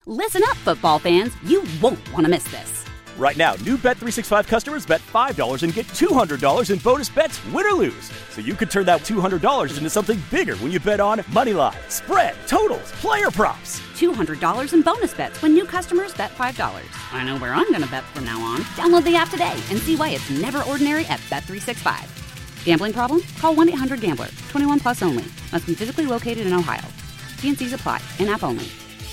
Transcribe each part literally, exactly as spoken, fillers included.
Listen up, football fans. You won't want to miss this. Right now, new Bet three sixty-five customers bet five dollars and get two hundred dollars in bonus bets, win or lose. So you could turn that two hundred dollars into something bigger when you bet on money line, spread, totals, player props. two hundred dollars in bonus bets when new customers bet five dollars. I know where I'm going to bet from now on. Download the app today and see why it's never ordinary at Bet three sixty-five. Gambling problem? Call one eight hundred gambler. twenty-one plus only. Must be physically located in Ohio. T and C's apply. In-app only.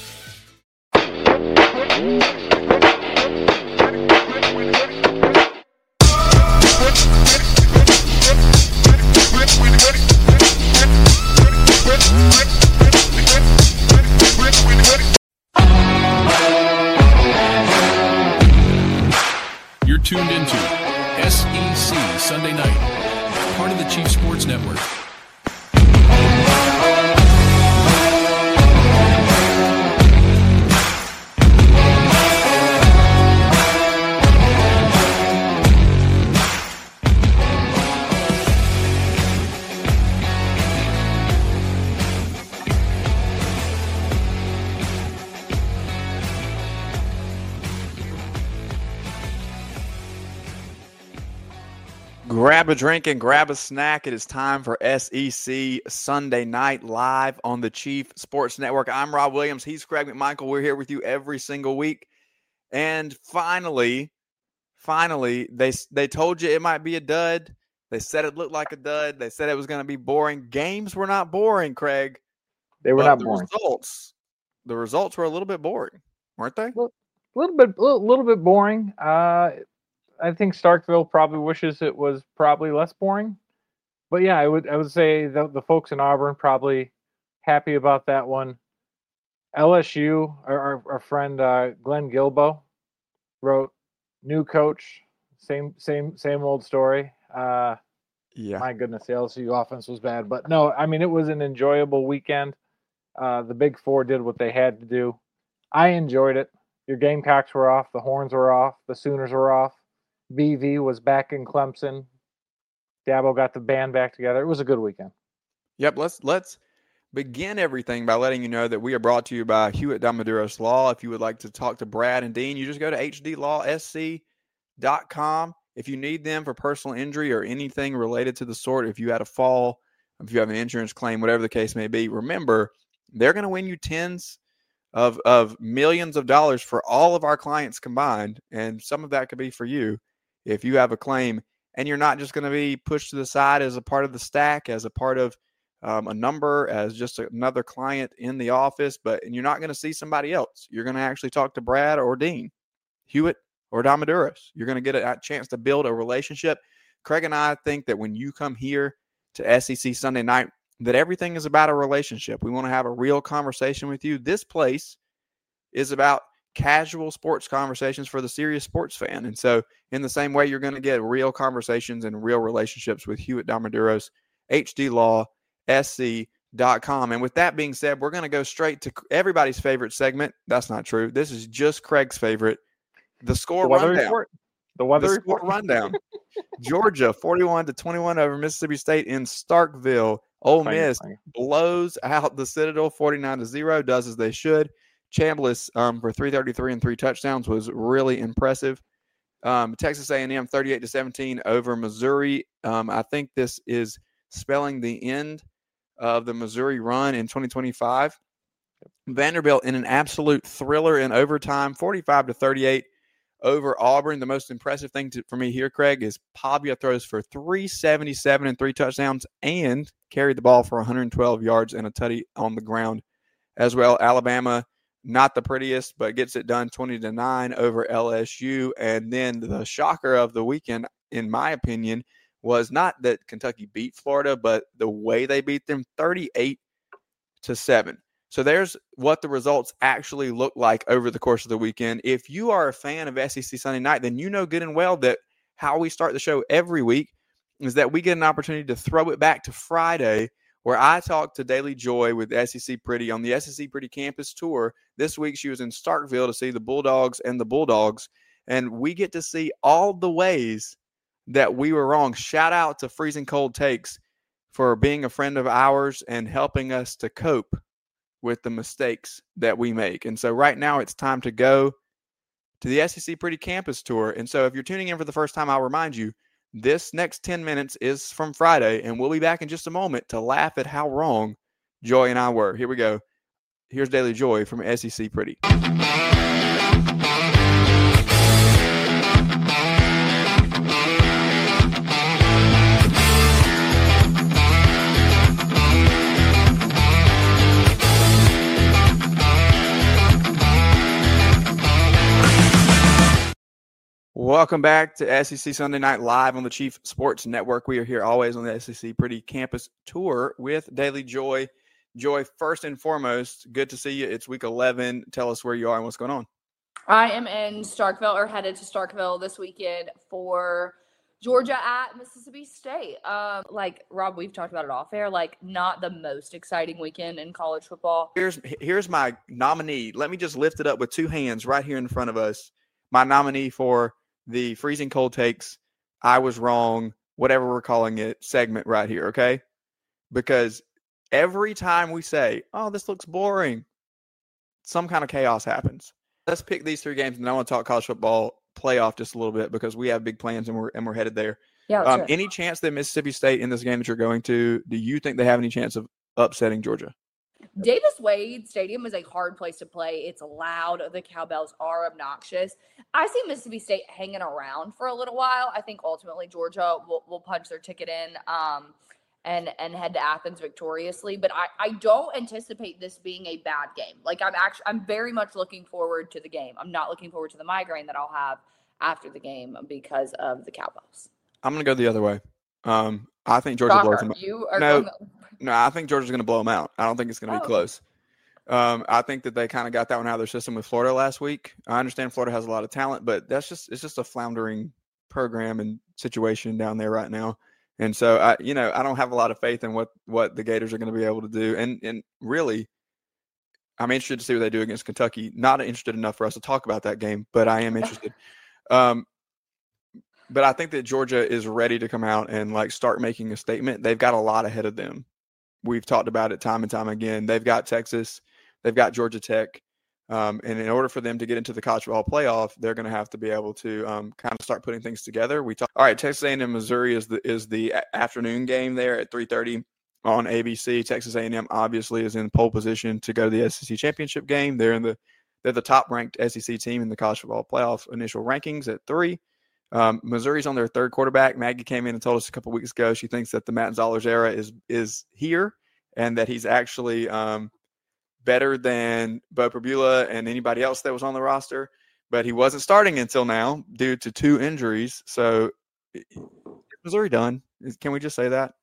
You're tuned into S E C Sunday Night, part of the Chief Sports Network. Grab a drink and grab a snack. It is time for S E C Sunday Night live on the Chief Sports Network. I'm Rob Williams. He's Craig McMichael. We're here with you every single week. And finally, finally, they they told you it might be a dud. They said it looked like a dud. They said it was going to be boring. Games were not boring, Craig. They were but not the boring. Results, the results were a little bit boring, weren't they? A little, little bit, little, little bit boring. Uh, I think Starkville probably wishes it was probably less boring, but yeah, I would I would say the the folks in Auburn probably happy about that one. L S U, our our, our friend uh, Glenn Gilbo wrote, "New coach, same same same old story." Uh, yeah, my goodness, the L S U offense was bad, but no, I mean it was an enjoyable weekend. Uh, the Big Four did what they had to do. I enjoyed it. Your Gamecocks were off, the Horns were off, the Sooners were off. B V was back in Clemson. Dabo got the band back together. It was a good weekend. Yep, let's let's begin everything by letting you know that we are brought to you by Hewitt Damaduros Law. If you would like to talk to Brad and Dean, you just go to H D law S C dot com. If you need them for personal injury or anything related to the sort, if you had a fall, if you have an insurance claim, whatever the case may be, remember, they're going to win you tens of, of millions of dollars for all of our clients combined, and some of that could be for you. If you have a claim and you're not just going to be pushed to the side as a part of the stack, as a part of um, a number, as just another client in the office, but and you're not going to see somebody else. You're going to actually talk to Brad or Dean, Hewitt or Damaduros. You're going to get a, a chance to build a relationship. Craig and I think that when you come here to S E C Sunday Night, that everything is about a relationship. We want to have a real conversation with you. This place is about casual sports conversations for the serious sports fan. And so in the same way, you're going to get real conversations and real relationships with Hewitt Damaduros, H D law S C dot com. And with that being said, we're going to go straight to everybody's favorite segment. That's not true. This is just Craig's favorite. The score the weather rundown. Report. The weather the report. score rundown. Georgia, forty-one to twenty-one over Mississippi State in Starkville. Ole Miss blows out the Citadel forty-nine to zero, does as they should. Chambliss um, for three thirty-three and three touchdowns was really impressive. Um, Texas A and M thirty-eight to seventeen over Missouri. Um, I think this is spelling the end of the Missouri run in twenty twenty-five. Vanderbilt in an absolute thriller in overtime, forty-five to thirty-eight over Auburn. The most impressive thing to, for me here, Craig, is Pavia throws for three seventy-seven and three touchdowns and carried the ball for one hundred twelve yards and a tutty on the ground as well. Alabama, not the prettiest, but gets it done twenty to nine over L S U. And then the shocker of the weekend, in my opinion, was not that Kentucky beat Florida, but the way they beat them, thirty-eight to seven. So there's what the results actually look like over the course of the weekend. If you are a fan of S E C Sunday Night, then you know good and well that how we start the show every week is that we get an opportunity to throw it back to Friday, where I talked to Daily Joy with S E C Pretty on the S E C Pretty campus tour. This week she was in Starkville to see the Bulldogs and the Bulldogs, and we get to see all the ways that we were wrong. Shout out to Freezing Cold Takes for being a friend of ours and helping us to cope with the mistakes that we make. And so right now it's time to go to the S E C Pretty Campus Tour. And so if you're tuning in for the first time, I'll remind you, this next ten minutes is from Friday, and we'll be back in just a moment to laugh at how wrong Joy and I were. Here we go. Here's Daily Joy from S E C Pretty. Welcome back to S E C Sunday Night Live on the Chief Sports Network. We are here always on the S E C Pretty Campus Tour with Daily Joy. Joy, first and foremost, good to see you. It's week eleven. Tell us where you are and what's going on. I am in Starkville, or headed to Starkville this weekend for Georgia at Mississippi State. Um, like, Rob, we've talked about it off air, like, not the most exciting weekend in college football. Here's, here's my nominee. Let me just lift it up with two hands right here in front of us. My nominee for the Freezing Cold Takes, I was wrong, whatever we're calling it, segment right here, okay? Because every time we say, oh, this looks boring, some kind of chaos happens. Let's pick these three games, and I want to talk college football playoff just a little bit because we have big plans and we're and we're headed there. Yeah. Um, Sure. Any chance that Mississippi State in this game that you're going to, do you think they have any chance of upsetting Georgia? Davis Wade Stadium is a hard place to play. It's loud. The cowbells are obnoxious. I see Mississippi State hanging around for a little while. I think ultimately Georgia will, will punch their ticket in um, and and head to Athens victoriously. But I, I don't anticipate this being a bad game. Like I'm actually I'm very much looking forward to the game. I'm not looking forward to the migraine that I'll have after the game because of the cowbells. I'm going to go the other way. Um, I think Georgia Shocker. blows them out. You are No. going No, I think Georgia's going to blow them out. I don't think it's going to be Oh. close. Um, I think that they kind of got that one out of their system with Florida last week. I understand Florida has a lot of talent, but that's just it's just a floundering program and situation down there right now. And so I, you know, I don't have a lot of faith in what what the Gators are going to be able to do. And and really, I'm interested to see what they do against Kentucky. Not interested enough for us to talk about that game, but I am interested. Um, but I think that Georgia is ready to come out and like start making a statement. They've got a lot ahead of them. We've talked about it time and time again. They've got Texas, they've got Georgia Tech. Um, and in order for them to get into the college football playoff, they're going to have to be able to um, kind of start putting things together. We talk, all right, Texas A and M Missouri is the is the afternoon game there at three thirty on A B C. Texas A and M obviously is in pole position to go to the S E C championship game. They're in the they're the top ranked S E C team in the college football playoff initial rankings at three. Um, Missouri's on their third quarterback. Maggie came in and told us a couple weeks ago she thinks that the Matt Zollers era is is here and that he's actually um, better than Bo Perbula and anybody else that was on the roster. But he wasn't starting until now due to two injuries. So is Missouri done? Can we just say that?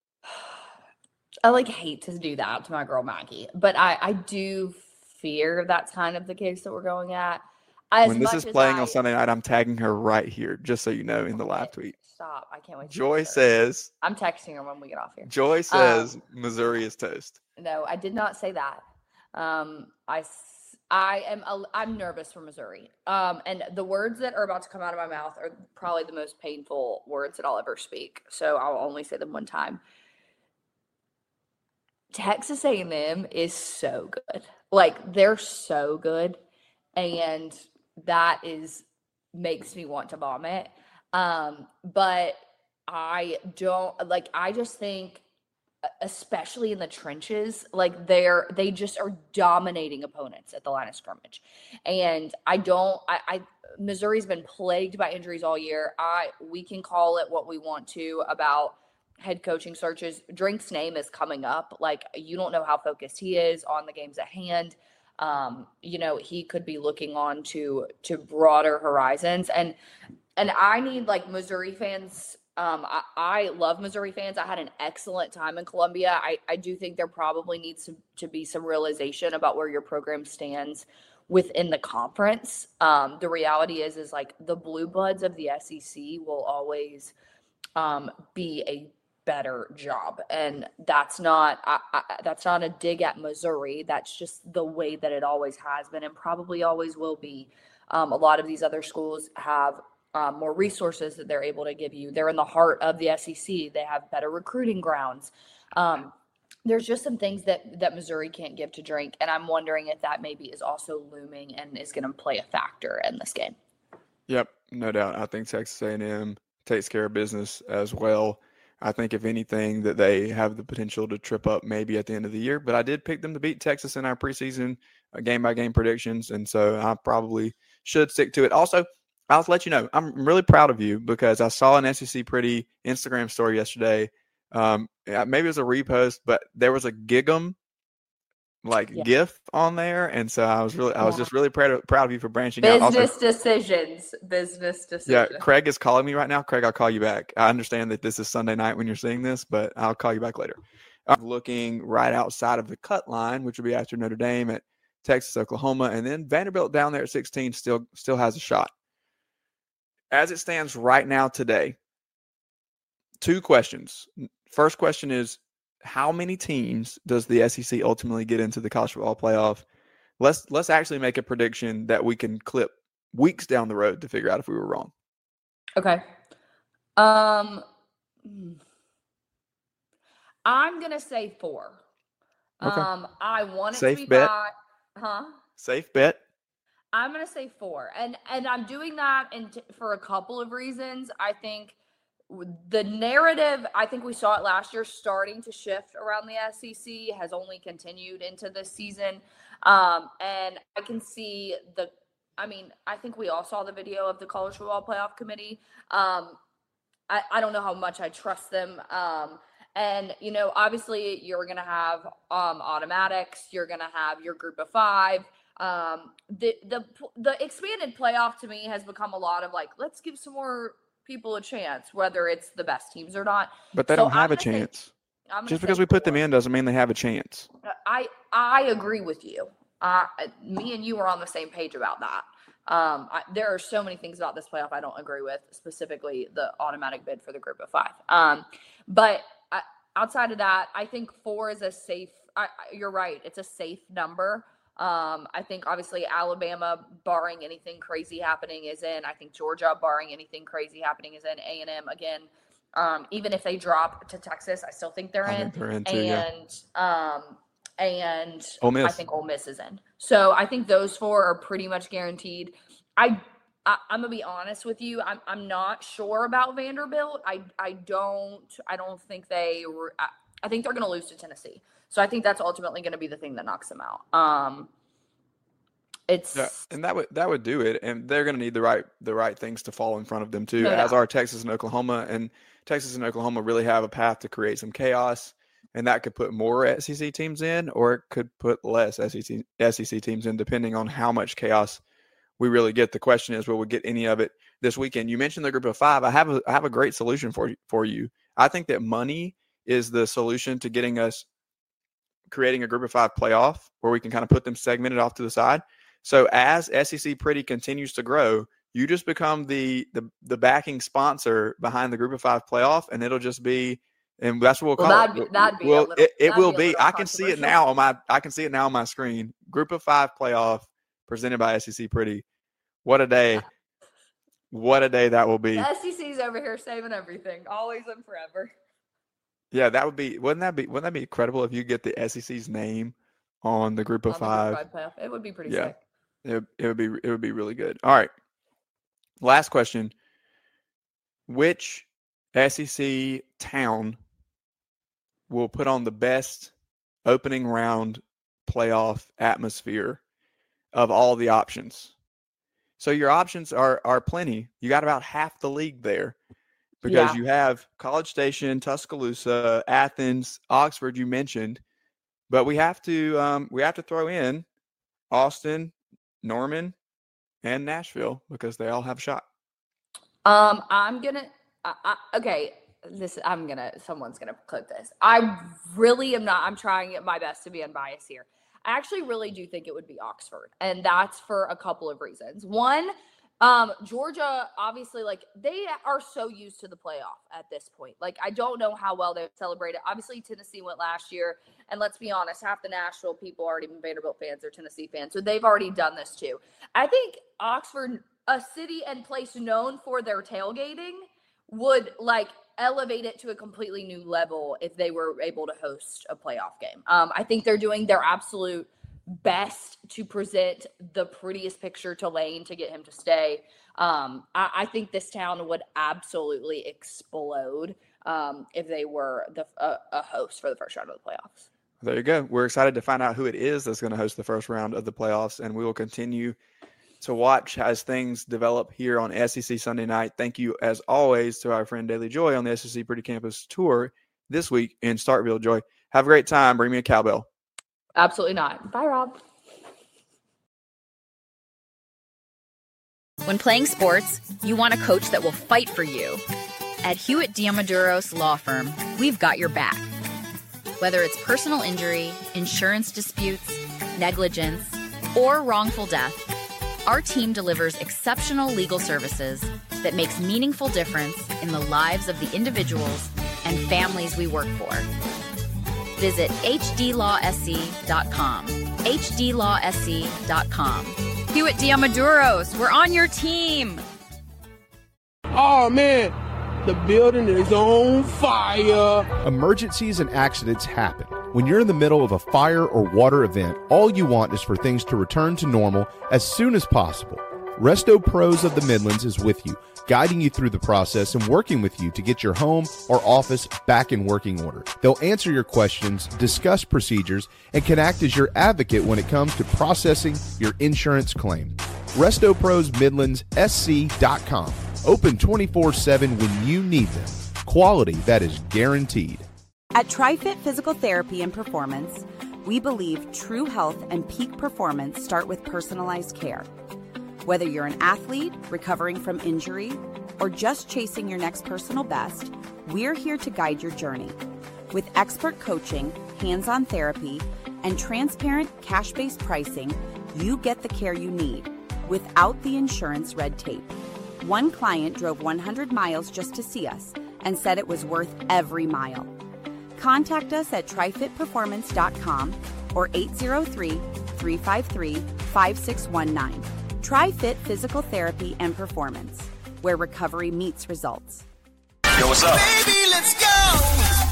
I like hate to do that to my girl Maggie, but I, I do fear that's kind of the case that we're going at. As when this much is playing I, on Sunday night, I'm tagging her right here, just so you know, in the live tweet. Stop. I can't wait. To Joy her. says. I'm texting her when we get off here. Joy says um, Missouri is toast. No, I did not say that. Um, I, I am I'm nervous for Missouri. Um, and the words that are about to come out of my mouth are probably the most painful words that I'll ever speak. So I'll only say them one time. Texas A and M is so good. Like, they're so good. And that is makes me want to vomit. Um, but I don't like, I just think, especially in the trenches, like they're, they just are dominating opponents at the line of scrimmage. And I don't, I, I, Missouri's been plagued by injuries all year. I, we can call it what we want to about head coaching searches. Drink's name is coming up. Like, you don't know how focused he is on the games at hand. Um, you know, he could be looking on to, to broader horizons. And, and I need like Missouri fans. Um, I, I love Missouri fans. I had an excellent time in Columbia. I, I do think there probably needs to, to be some realization about where your program stands within the conference. Um, the reality is, is like the blue bloods of the S E C will always, um, be a better job. And that's not, I, I, that's not a dig at Missouri. That's just the way that it always has been and probably always will be. Um, a lot of these other schools have um, more resources that they're able to give you. They're in the heart of the S E C. They have better recruiting grounds. Um, there's just some things that, that Missouri can't give to drink. And I'm wondering if that maybe is also looming and is going to play a factor in this game. Yep, no doubt. I think Texas A and M takes care of business as well. I think if anything that they have the potential to trip up maybe at the end of the year, but I did pick them to beat Texas in our preseason uh, game by game predictions. And so I probably should stick to it. Also, I'll let you know, I'm really proud of you because I saw an S E C Pretty Instagram story yesterday. Um, maybe it was a repost, but there was a Gig'em like Yeah. GIF on there, and so I was really, I was Yeah. just really proud of, proud of you for branching out. Business Also, decisions. Business yeah, decisions. Craig is calling me right now. Craig, I'll call you back. I understand that this is Sunday night when you're seeing this, but I'll call you back later. I'm looking right outside of the cut line, which will be after Notre Dame at Texas, Oklahoma, and then Vanderbilt down there at sixteen still still has a shot. As it stands right now today, two questions. First question is, how many teams does the S E C ultimately get into the college football playoff? Let's let's actually make a prediction that we can clip weeks down the road to figure out if we were wrong. Okay. Um, I'm gonna say four. Okay. Um, I want it Safe to be bet. five. Huh? Safe bet. I'm gonna say four, and and I'm doing that in t- for a couple of reasons. I think w- the narrative, I think we saw it last year, starting to shift around the S E C, has only continued into this season, um, and I can see the. I mean, I think we all saw the video of the College Football Playoff Committee. Um, I, I don't know how much I trust them. Um, and, you know, obviously you're going to have um, automatics. You're going to have your group of five. Um, the, the, the expanded playoff to me has become a lot of like, let's give some more people a chance, whether it's the best teams or not. But they So don't have I'm a gonna say- chance. I'm gonna Just say because we put them four. in doesn't mean they have a chance. I, I agree with you. Uh, me and you are on the same page about that. Um, I, there are so many things about this playoff I don't agree with, specifically the automatic bid for the group of five. Um, but I, outside of that, I think four is a safe. I, you're right; it's a safe number. Um, I think obviously Alabama, barring anything crazy happening, is in. I think Georgia, barring anything crazy happening, is in. A and M again. Um, even if they drop to Texas, I still think they're I in. think they're in too, yeah. And um, and Ole Miss. I think Ole Miss is in. So I think those four are pretty much guaranteed. I, I I'm gonna be honest with you. I'm I'm not sure about Vanderbilt. I I don't I don't think they. Were, I, I think they're gonna lose to Tennessee. So I think that's ultimately gonna be the thing that knocks them out. Um, it's Yeah, and that would that would do it. And they're going to need the right the right things to fall in front of them too, No as doubt. are Texas and Oklahoma. And Texas and Oklahoma really have a path to create some chaos, and that could put more S E C teams in, or it could put less S E C S E C teams in, depending on how much chaos we really get. The question is, will we get any of it this weekend? You mentioned the group of five. I have a I have a great solution for you for you. I think that money is the solution to getting us creating a group of five playoff where we can kind of put them segmented off to the side. So as S E C Pretty continues to grow, you just become the the the backing sponsor behind the group of five playoff, and it'll just be, and that's what we'll call Well, it. that'd be- that'd be a Well, little- it, it that'd will be a be. little I can see it controversial. now on my I can see it now on my screen. Group of five playoff presented by S E C Pretty. What a day! What a day that will be. the S E C's over here saving everything, always and forever. Yeah, that would be. Wouldn't that be? Wouldn't that be incredible if you get the S E C's name on the group of On the five? group five playoff. It would be pretty Yeah. sick. It, it would be it would be really good. All right. Last question. Which S E C town will put on the best opening round playoff atmosphere of all the options? So your options are are plenty. You got about half the league there because Yeah. you have College Station, Tuscaloosa, Athens, Oxford you mentioned, but we have to um, we have to throw in Austin, Norman, and Nashville because they all have a shot. Um, I'm gonna. I, I, okay, this I'm gonna. Someone's gonna clip this. I really am not. I'm trying my best to be unbiased here. I actually really do think it would be Oxford, and that's for a couple of reasons. One, um, Georgia, obviously, like they are so used to the playoff at this point. Like I don't know how well they celebrate it. Obviously, Tennessee went last year, and let's be honest, half the Nashville people aren't even Vanderbilt fans; they're Tennessee fans, so they've already done this too. I think Oxford, a city and place known for their tailgating, would like elevate it to a completely new level if they were able to host a playoff game. Um, I think they're doing their absolute best to present the prettiest picture to Lane to get him to stay. Um, I, I think this town would absolutely explode um, if they were the uh, a host for the first round of the playoffs. There you go. We're excited to find out who it is that's going to host the first round of the playoffs, and we will continue to watch as things develop here on S E C Sunday Night. Thank you, as always, to our friend Daily Joy on the S E C Pretty Campus Tour this week in Starkville. Joy, have a great time. Bring me a cowbell. Absolutely not. Bye, Rob. When playing sports, you want a coach that will fight for you. At Hewitt Diamaduros Law Firm, we've got your back. Whether it's personal injury, insurance disputes, negligence, or wrongful death, our team delivers exceptional legal services that makes meaningful difference in the lives of the individuals and families we work for. Visit h d law s c dot com. h d law s c dot com. Hewitt Diamaduros, we're on your team. Oh, man, the building is on fire. Emergencies and accidents happen. When you're in the middle of a fire or water event, all you want is for things to return to normal as soon as possible. Resto Pros of the Midlands is with you, guiding you through the process and working with you to get your home or office back in working order. They'll answer your questions, discuss procedures, and can act as your advocate when it comes to processing your insurance claim. Resto Pros Midlands S C dot com. Open twenty-four seven when you need them. Quality that is guaranteed. At TriFit Physical Therapy and Performance, we believe true health and peak performance start with personalized care. Whether you're an athlete, recovering from injury, or just chasing your next personal best, we're here to guide your journey. With expert coaching, hands-on therapy, and transparent cash-based pricing, you get the care you need without the insurance red tape. One client drove one hundred miles just to see us and said it was worth every mile. Contact us at tri fit performance dot com or eight zero three, three five three, five six one nine. TriFit Physical Therapy and Performance, where recovery meets results. Yo, what's up? Baby, let's go!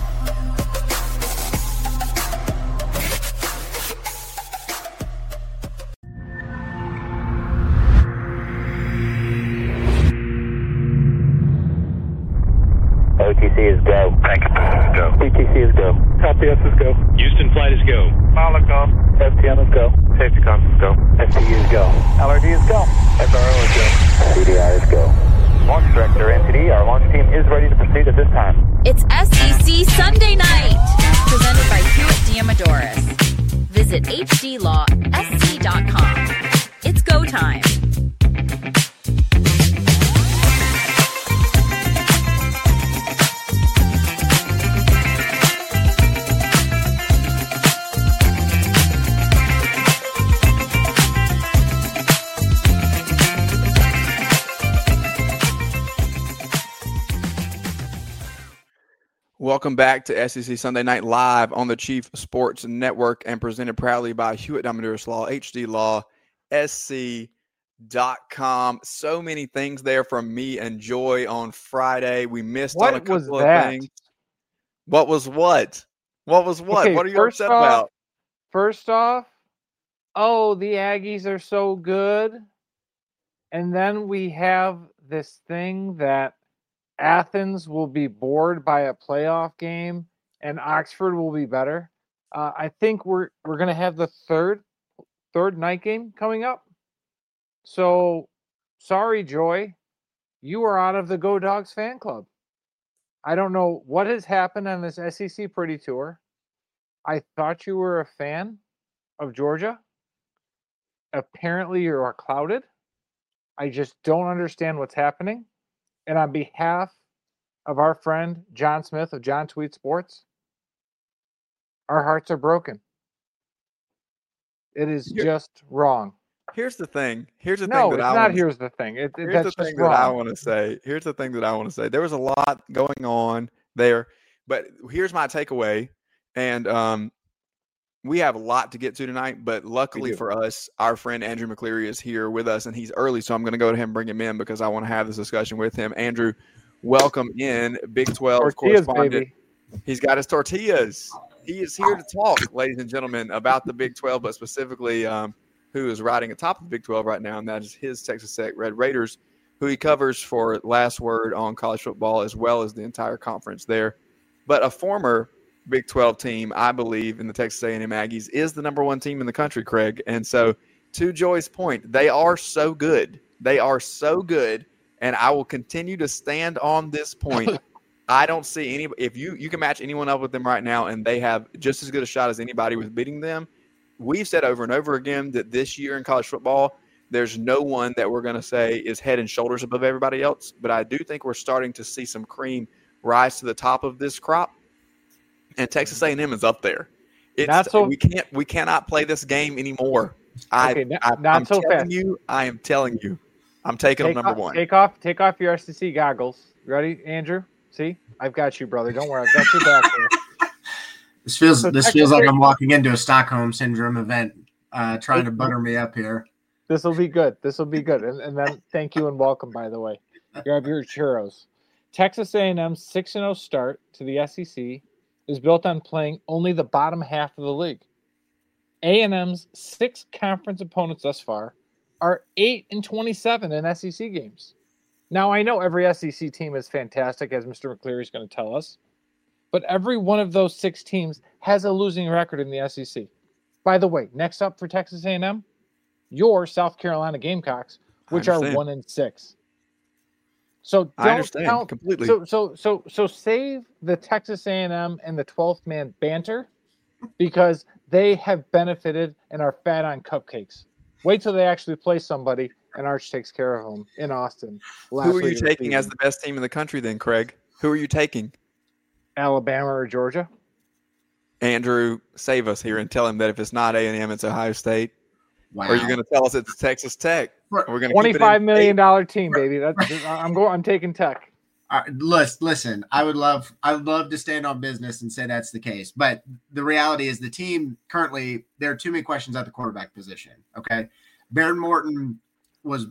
O T C is go. Thank you, is go. P T C is go. Copy, S is go. Houston flight is go. Molotov. F T M is go. Safety comms is go. S C U is go. L R D is go. S R O is go. C D I is go. Launch Director, N T D, our launch team is ready to proceed at this time. It's S E C Sunday Night, presented by Hewitt Diamaduros. Visit h d law s c dot com. It's go time. Welcome back to S E C Sunday Night Live on the Chief Sports Network and presented proudly by Hewitt Diamaduros Law, H D Law S C dot com. So many things there from me and Joy on Friday. We missed what on a couple was of that? things. What was what? What was what? Okay, what are you first upset off, about? First off, oh, the Aggies are so good. And then we have this thing that Athens will be bored by a playoff game and Oxford will be better. Uh, I think we're we're going to have the third third night game coming up. So, sorry, Joy, you are out of the Go Dogs fan club. I don't know what has happened on this S E C Pretty Tour. I thought you were a fan of Georgia. Apparently, you are clouded. I just don't understand what's happening. And on behalf of our friend John Smith of John Tweet Sports, our hearts are broken. It is Here, just wrong. Here's the thing. Here's the no, thing that it's I not. wanna, Here's the thing. It, it, here's that's the just thing that wrong. I want to say. Here's the thing that I want to say. There was a lot going on there, but here's my takeaway. And um, we have a lot to get to tonight, but luckily for us, our friend Andrew McCleary is here with us, and he's early, so I'm going to go to him and bring him in because I want to have this discussion with him. Andrew, welcome in Big twelve tortillas, correspondent. Baby. He's got his tortillas. He is here to talk, ladies and gentlemen, about the Big twelve, but specifically um, who is riding atop of the Big twelve right now, and that is his Texas Tech Red Raiders, who he covers for Last Word on college football as well as the entire conference there. But a former Big twelve team, I believe, in the Texas A and M Aggies is the number one team in the country, Craig. And so to Joy's point, they are so good. They are so good, and I will continue to stand on this point. I don't see any – if you, you can match anyone up with them right now, and they have just as good a shot as anybody with beating them. We've said over and over again that this year in college football, there's no one that we're going to say is head and shoulders above everybody else. But I do think we're starting to see some cream rise to the top of this crop, and Texas A and M is up there. It's, not so, we can't – we cannot play this game anymore. I, okay, not, I, not I'm so telling fast. you, I am telling you, I'm taking take them number off, one. Take off, take off your S E C goggles. You ready, Andrew? See, I've got you, brother. Don't worry, I've got your back there. This feels So this feels like I'm walking into a Stockholm Syndrome event, uh, trying to butter me up here. This will be good. This will be good. And, and then thank you and welcome, by the way. Grab your churros. Texas A and M's six and oh start to the S E C is built on playing only the bottom half of the league. A and M's six conference opponents thus far are eight and twenty-seven in S E C games. Now, I know every S E C team is fantastic, as Mister McCleary is going to tell us, but every one of those six teams has a losing record in the S E C. By the way, next up for Texas A and M, your South Carolina Gamecocks, which are one and six. So don't I understand count, completely. So, so, so, so save the Texas A and M and the twelfth man banter because they have benefited and are fat on cupcakes. Wait till they actually play somebody, and Arch takes care of them in Austin. Who are you taking as the best team in the country then, Craig? Who are you taking? Alabama or Georgia? Andrew, save us here and tell him that if it's not A and M, it's Ohio State. Wow. Or are you going to tell us it's Texas Tech? We're going to twenty-five million dollars team, baby. That's, I'm going. I'm taking Tech. Uh, listen, listen, I would love, I would love to stand on business and say that's the case, but the reality is the team currently, there are too many questions at the quarterback position. Okay, Baron Morton was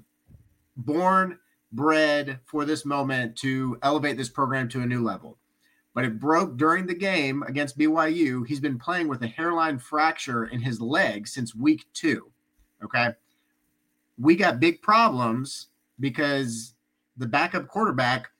born, bred for this moment to elevate this program to a new level, but it broke during the game against B Y U. He's been playing with a hairline fracture in his leg since week two. Okay, we got big problems because the backup quarterback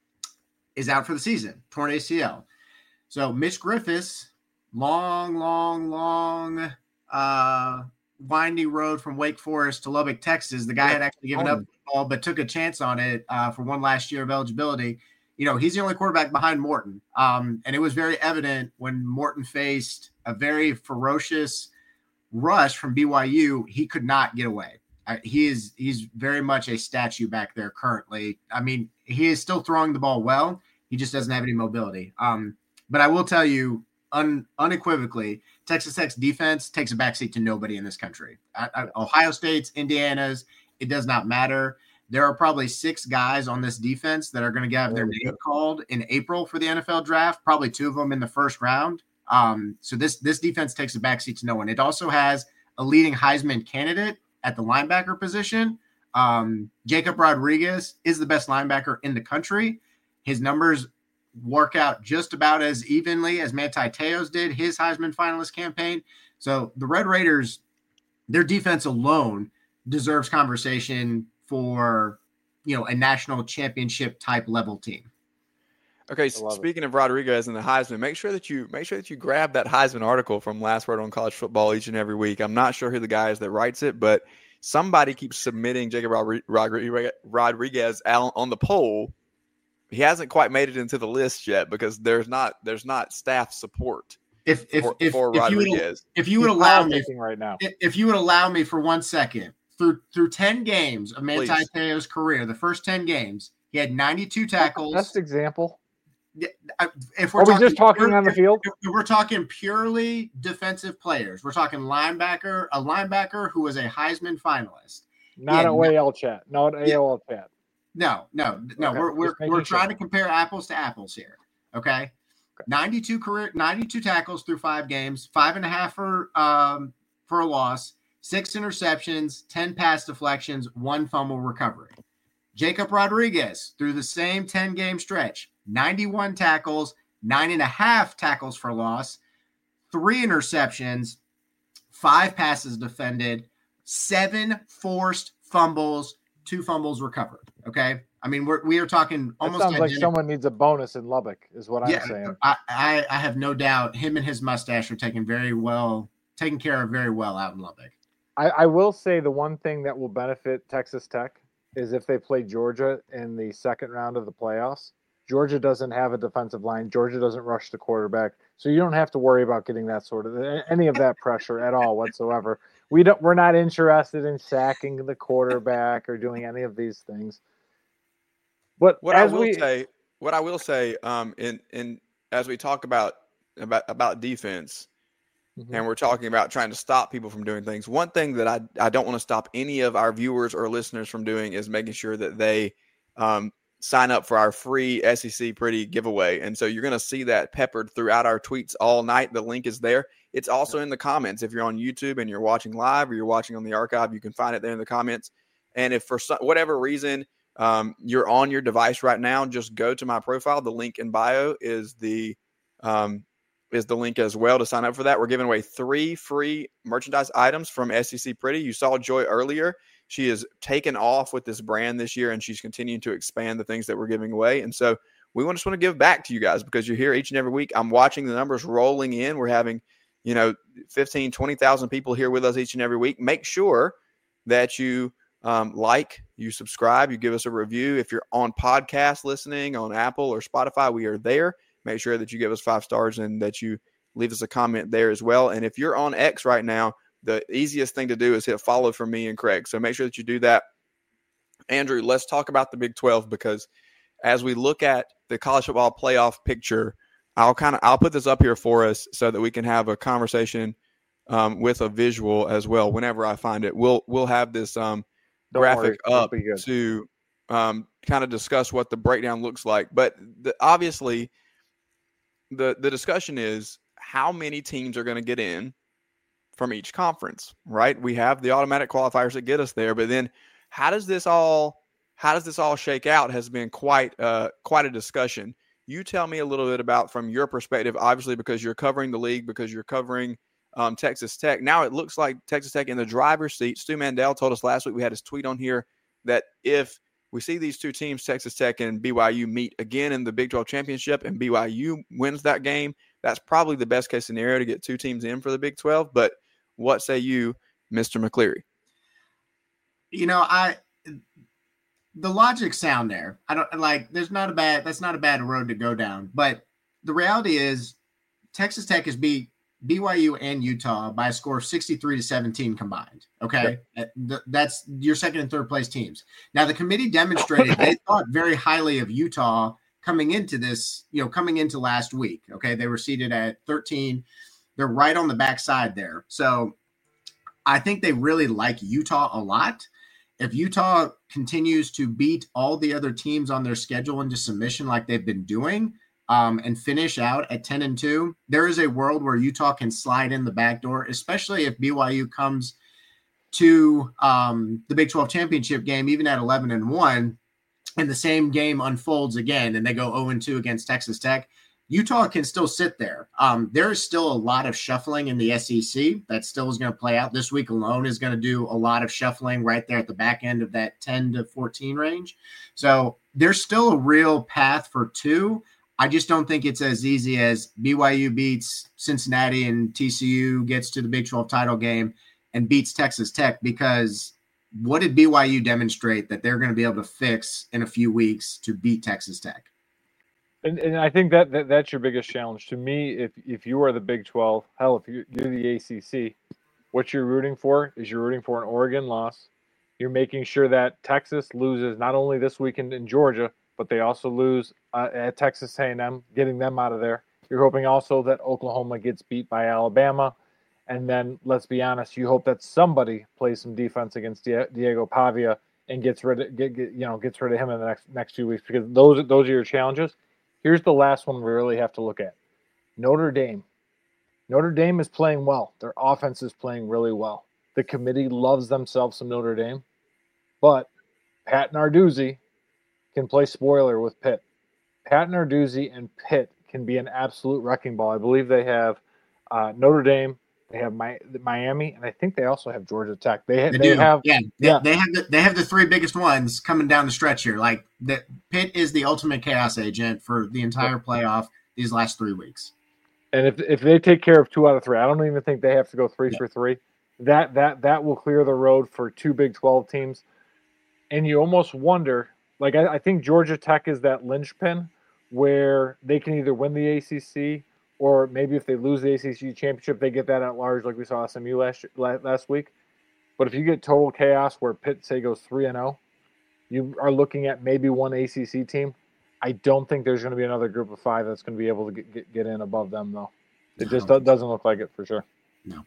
is out for the season, torn A C L. So Mitch Griffiths, long, long, long, uh, windy road from Wake Forest to Lubbock, Texas. The guy had actually given up football, but took a chance on it uh, for one last year of eligibility. You know, he's the only quarterback behind Morton. Um, and it was very evident when Morton faced a very ferocious rush from B Y U, he could not get away. Uh, he is he's very much a statue back there currently. I mean, he is still throwing the ball well. He just doesn't have any mobility. Um, but I will tell you un, unequivocally, Texas Tech's defense takes a backseat to nobody in this country. I, I, Ohio State's, Indiana's, it does not matter. There are probably six guys on this defense that are going to have their name called in April for the N F L draft, probably two of them in the first round. Um, so this, this defense takes a backseat to no one. It also has a leading Heisman candidate at the linebacker position. Um, Jacob Rodriguez is the best linebacker in the country. His numbers work out just about as evenly as Manti Te'o's did his Heisman finalist campaign. So the Red Raiders, their defense alone deserves conversation for, you know, a national championship type level team. Okay, so speaking of Rodriguez and the Heisman, make sure that you make sure that you grab that Heisman article from Last Word on College Football each and every week. I'm not sure who the guy is that writes it, but somebody keeps submitting Jacob Rodriguez out on the poll. He hasn't quite made it into the list yet because there's not there's not staff support. If if for, if, for if Rodriguez. you would, if you would allow me right now, if, if you would allow me for one second, through through ten games of Manti Te'o's career, the first ten games, he had ninety-two tackles. Best example. If we're Are we talking, just talking pure, on the field? If, if we're talking purely defensive players. We're talking linebacker, a linebacker who was a Heisman finalist. Not a O A L chat. Not A O L yeah. chat. No, no, no. Okay, we're we're we're sure. trying to compare apples to apples here. Okay? okay. ninety-two career, ninety-two tackles through five games, five and a half for um for a loss, six interceptions, ten pass deflections, one fumble recovery. Jacob Rodriguez, through the same ten-game stretch, ninety-one tackles, nine and a half tackles for loss, three interceptions, five passes defended, seven forced fumbles, two fumbles recovered. Okay. I mean, we're, we are talking almost. That sounds identical. Like someone needs a bonus in Lubbock is what yeah, I'm saying. I, I, I have no doubt him and his mustache are taken very well, taken care of very well out in Lubbock. I, I will say the one thing that will benefit Texas Tech is if they play Georgia in the second round of the playoffs. Georgia doesn't have a defensive line. Georgia doesn't rush the quarterback. So you don't have to worry about getting that sort of any of that pressure at all whatsoever. We don't we're not interested in sacking the quarterback or doing any of these things. But what I will we, say, what I will say, um, in in as we talk about about about defense, mm-hmm. and we're talking about trying to stop people from doing things. One thing that I I don't want to stop any of our viewers or listeners from doing is making sure that they um, sign up for our free S E C Pretty giveaway. And so you're going to see that peppered throughout our tweets all night. The link is there. It's also in the comments. If you're on YouTube and you're watching live or you're watching on the archive, you can find it there in the comments. And if for some, whatever reason um, you're on your device right now, just go to my profile. The link in bio is the um, is the link as well to sign up for that. We're giving away three free merchandise items from S E C Pretty. You saw Joy earlier. She has taken off with this brand this year, and she's continuing to expand the things that we're giving away. And so we want, just want to give back to you guys because you're here each and every week. I'm watching the numbers rolling in. We're having, you know, fifteen, twenty thousand people here with us each and every week. Make sure that you um, like, you subscribe, you give us a review. If you're on podcast listening on Apple or Spotify, we are there. Make sure that you give us five stars and that you leave us a comment there as well. And if you're on X right now, the easiest thing to do is hit follow from me and Craig. So make sure that you do that. Andrew, let's talk about the Big twelve because as we look at the college football playoff picture, I'll kind of I'll put this up here for us so that we can have a conversation um, with a visual as well. Whenever I find it, we'll we'll have this um, graphic worry, up to um, kind of discuss what the breakdown looks like. But the, obviously, the the discussion is how many teams are going to get in from each conference, right? We have the automatic qualifiers that get us there, but then how does this all how does this all shake out has been quite uh quite a discussion. You tell me a little bit about from your perspective, obviously because you're covering the league, because you're covering um, Texas Tech. Now it looks like Texas Tech in the driver's seat. Stu Mandel told us last week, we had his tweet on here, that if we see these two teams, Texas Tech and B Y U, meet again in the Big twelve championship and B Y U wins that game, that's probably the best case scenario to get two teams in for the Big twelve. But what say you, Mister McCleary? You know, I the logic's sound there. I don't like there's not a bad that's not a bad road to go down. But the reality is Texas Tech has beat B Y U and Utah by a score of sixty-three to seventeen combined. Okay. okay. That's your second and third place teams. Now the committee demonstrated they thought very highly of Utah coming into this, you know, coming into last week. Okay. They were seated at thirteen. They're right on the backside there. So I think they really like Utah a lot. If Utah continues to beat all the other teams on their schedule into submission like they've been doing um, and finish out at ten and two, there is a world where Utah can slide in the back door, especially if B Y U comes to um, the Big twelve championship game, even at eleven and one, and the same game unfolds again and they go oh and two against Texas Tech. Utah can still sit there. Um, there is still a lot of shuffling in the S E C that still is going to play out. This week alone is going to do a lot of shuffling right there at the back end of that ten to fourteen range. So there's still a real path for two. I just don't think it's as easy as B Y U beats Cincinnati and T C U gets to the Big twelve title game and beats Texas Tech, because what did B Y U demonstrate that they're going to be able to fix in a few weeks to beat Texas Tech? And, and I think that, that that's your biggest challenge. To me, if if you are the Big twelve, hell, if you're, you're the A C C, what you're rooting for is you're rooting for an Oregon loss. You're making sure that Texas loses not only this weekend in Georgia, but they also lose uh, at Texas A and M, getting them out of there. You're hoping also that Oklahoma gets beat by Alabama. And then, let's be honest, you hope that somebody plays some defense against Diego Pavia and gets rid of, get, get, you know, gets rid of him in the next next few weeks, because those those are your challenges. Here's the last one we really have to look at. Notre Dame. Notre Dame is playing well. Their offense is playing really well. The committee loves themselves some Notre Dame. But Pat Narduzzi can play spoiler with Pitt. Pat Narduzzi and Pitt can be an absolute wrecking ball. I believe they have uh, Notre Dame, they have Mi- Miami, and I think they also have Georgia Tech. They, They, they do. have yeah, they, yeah. they have the they have the three biggest ones coming down the stretch here. Like the Pitt is the ultimate chaos agent for the entire playoff these last three weeks. And if if they take care of two out of three, I don't even think they have to go three yeah. for three. That that that will clear the road for two Big twelve teams. And you almost wonder, like I, I think Georgia Tech is that linchpin where they can either win the A C C or maybe if they lose the A C C championship, they get that at large, like we saw S M U last last week. But if you get total chaos where Pitt say goes three and zero, you are looking at maybe one A C C team. I don't think there's going to be another group of five that's going to be able to get get, get in above them, though. It just do, doesn't look like it for sure. No.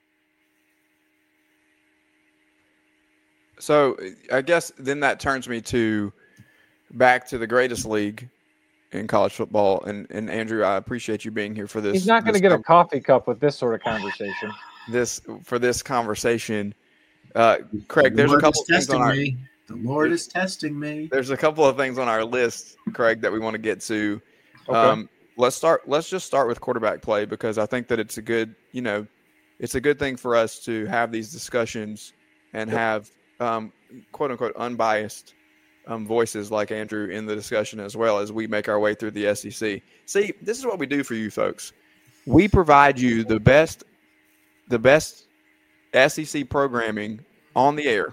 So I guess then that turns me to back to the greatest league in college football. And, and Andrew, I appreciate you being here for this. He's not going to get com- a coffee cup with this sort of conversation. This for this conversation. Uh, Craig, there's a couple things on our me. The Lord is testing me. There's a couple of things on our list, Craig, that we want to get to. Okay. Um, let's start. Let's just start with quarterback play because I think that it's a good, you know, it's a good thing for us to have these discussions and have um, quote unquote unbiased um, voices like Andrew in the discussion as well as we make our way through the S E C. See, this is what we do for you folks. We provide you the best, the best S E C programming on the air,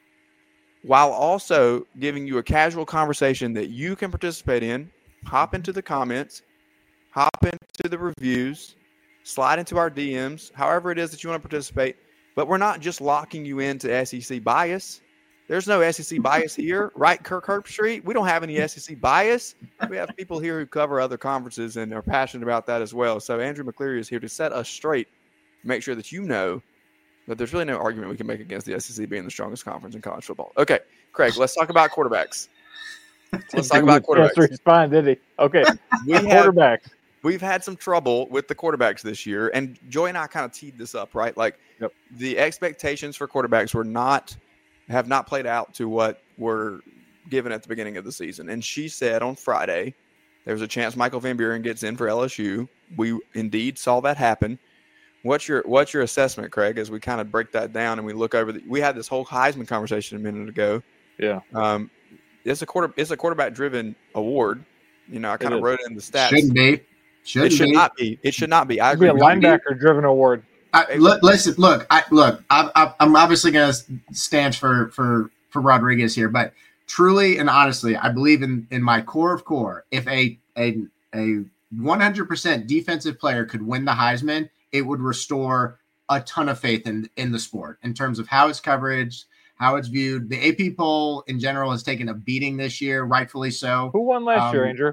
while also giving you a casual conversation that you can participate in. Hop into the comments, hop into the reviews, slide into our D Ms, however it is that you want to participate. But we're not just locking you into S E C bias. There's no S E C bias here, right, Kirk Herbstreit? We don't have any S E C bias. We have people here who cover other conferences and are passionate about that as well. So Andrew McCleary is here to set us straight, make sure that you know that there's really no argument we can make against the S E C being the strongest conference in college football. Okay, Craig, let's talk about quarterbacks. Let's talk about quarterbacks. Respond, did he? Okay, we have, quarterbacks. We've had some trouble with the quarterbacks this year, and Joy and I kind of teed this up, right? Like yep. the expectations for quarterbacks were not have not played out to what were given at the beginning of the season. And she said on Friday there was a chance Michael Van Buren gets in for L S U. We indeed saw that happen. What's your what's your assessment, Craig, as we kind of break that down and we look over the, we had this whole Heisman conversation a minute ago. Yeah. Um, it's a quarter it's a quarterback driven award. You know, I kind of wrote it in the stats. Shouldn't be. Shouldn't it should be. not be. It should not be. I It'd agree. Be a linebacker driven award. I, look, listen, look, I, look. I, I, I'm obviously going to stand for for for Rodriguez here, but truly and honestly, I believe in in my core of core. If a a a one hundred percent defensive player could win the Heisman, it would restore a ton of faith in in the sport in terms of how it's coverage, how it's viewed. The A P poll in general has taken a beating this year, rightfully so. Who won last um, year, Andrew?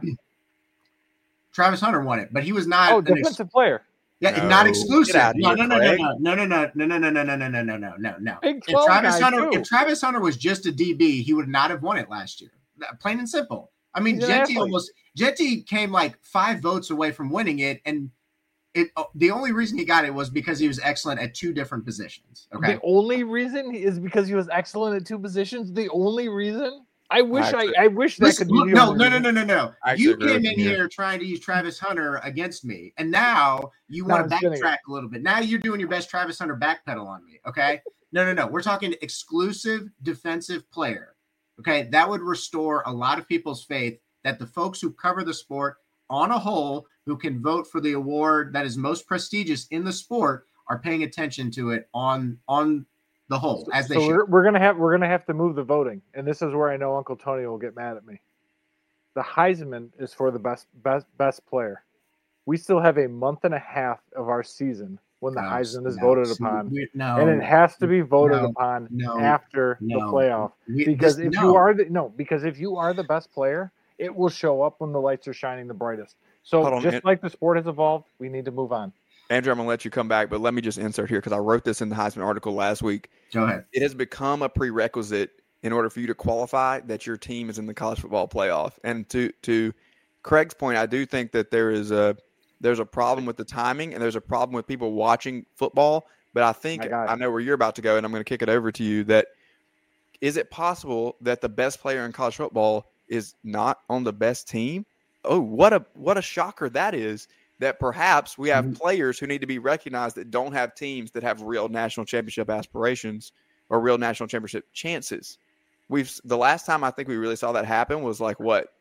Travis Hunter won it, but he was not. Oh, defensive ex- player. Yeah, no, not exclusive. No, here, no, no, no, no, no, no, no, no, no, no, no, no, no, no, no, no, no. Big If Travis Hunter, too. if Travis Hunter was just a D B, he would not have won it last year. Plain and simple. I mean, Jeanty almost Jeanty came like five votes away from winning it, and it. The only reason he got it was because he was excellent at two different positions. Okay. The only reason is because he was excellent at two positions. The only reason. I wish I, actually, I, I wish that listen, could be look, the no, only no, no, reason. no, no, no, I You agree came with in you. here trying to use Travis Hunter against me, and now you No, want to I'm kidding. backtrack a little bit. Now you're doing your best Travis Hunter backpedal on me. Okay. No, no, no. We're talking exclusive defensive player. Okay. That would restore a lot of people's faith that the folks who cover the sport on a whole, who can vote for the award that is most prestigious in the sport, are paying attention to it on on the whole, as they so should. we're, we're gonna have we're gonna have to move the voting, and this is where I know Uncle Tony will get mad at me. The Heisman is for the best best best player. We still have a month and a half of our season when the No, Heisman is no, voted see, upon, we- no, and it has to be voted no, upon no, after no. the playoff. We- Because this- if no. you are the no, because if you are the best player, it will show up when the lights are shining the brightest. So Hold on, just An- like the sport has evolved, we need to move on. Andrew, I'm going to let you come back, but let me just insert here because I wrote this in the Heisman article last week. Go ahead. It has become a prerequisite in order for you to qualify that your team is in the college football playoff. And to to Craig's point, I do think that there is a there's a problem with the timing and there's a problem with people watching football. But I think I got it. I know where you're about to go, and I'm going to kick it over to you. That is it possible that the best player in college football is not on the best team. Oh, what a what a shocker that is, that perhaps we have mm-hmm. players who need to be recognized that don't have teams that have real national championship aspirations or real national championship chances. We've the last time I think we really saw that happen was like what?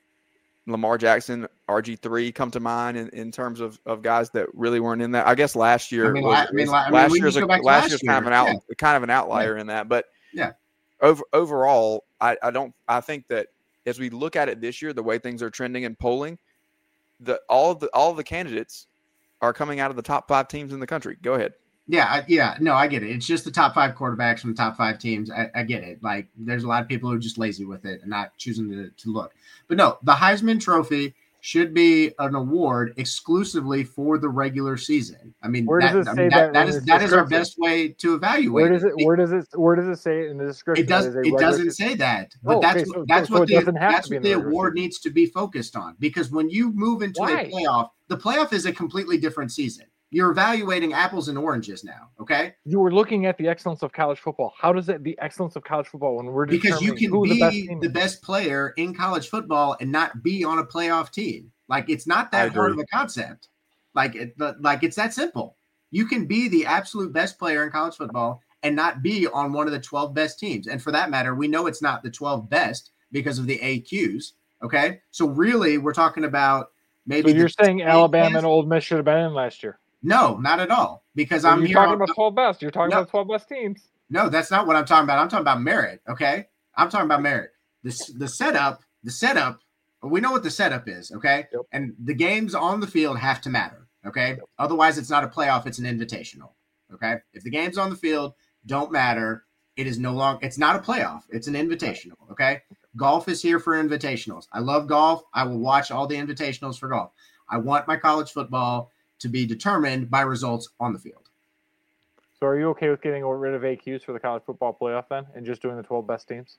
Lamar Jackson, R G three come to mind in, in terms of, of guys that really weren't in that. I guess last year, I mean, was, la- I mean, la- last I mean, year's a, last, last year's year. kind of an out, yeah. kind of an outlier yeah. in that. But yeah, over, overall, I, I don't. I think that as we look at it this year, the way things are trending in polling, the all of the all of the candidates are coming out of the top five teams in the country. Go ahead. Yeah, I, yeah, no, I get it. It's just the top five quarterbacks from the top five teams. I, I get it. Like, there's a lot of people who are just lazy with it and not choosing to, to look. But no, the Heisman Trophy should be an award exclusively for the regular season. I mean, where that, does it I say mean, that? that, that is that is our best way to evaluate. Where does it? Where does it? Where does it say it in the description? It does. It doesn't say that. But oh, that's okay, so, that's so, what so the that's what the award season. needs to be focused on. Because when you move into Why? a playoff, the playoff is a completely different season. You're evaluating apples and oranges now, okay? You were looking at the excellence of college football. How does it the excellence of college football when we're because you can who be the best, team the best player in college football and not be on a playoff team? Like, it's not that hard of a concept. Like, it, like it's that simple. You can be the absolute best player in college football and not be on one of the twelve best teams. And for that matter, we know it's not the twelve best because of the A Qs. Okay, so really, we're talking about maybe. So you're saying Alabama best. and Ole Miss should have been in last year? No, not at all. Because so I'm you're here talking on, about twelve best. You're talking no, about twelve best teams. No, that's not what I'm talking about. I'm talking about merit. Okay, I'm talking about merit. The the setup, the setup. We know what the setup is. Okay, yep. And the games on the field have to matter. Okay, yep. Otherwise it's not a playoff. It's an invitational. Okay, if the games on the field don't matter, it is no longer. It's not a playoff. It's an invitational. Okay, golf is here for invitationals. I love golf. I will watch all the invitationals for golf. I want my college football to be determined by results on the field. So are you okay with getting rid of A Qs for the college football playoff then and just doing the twelve best teams?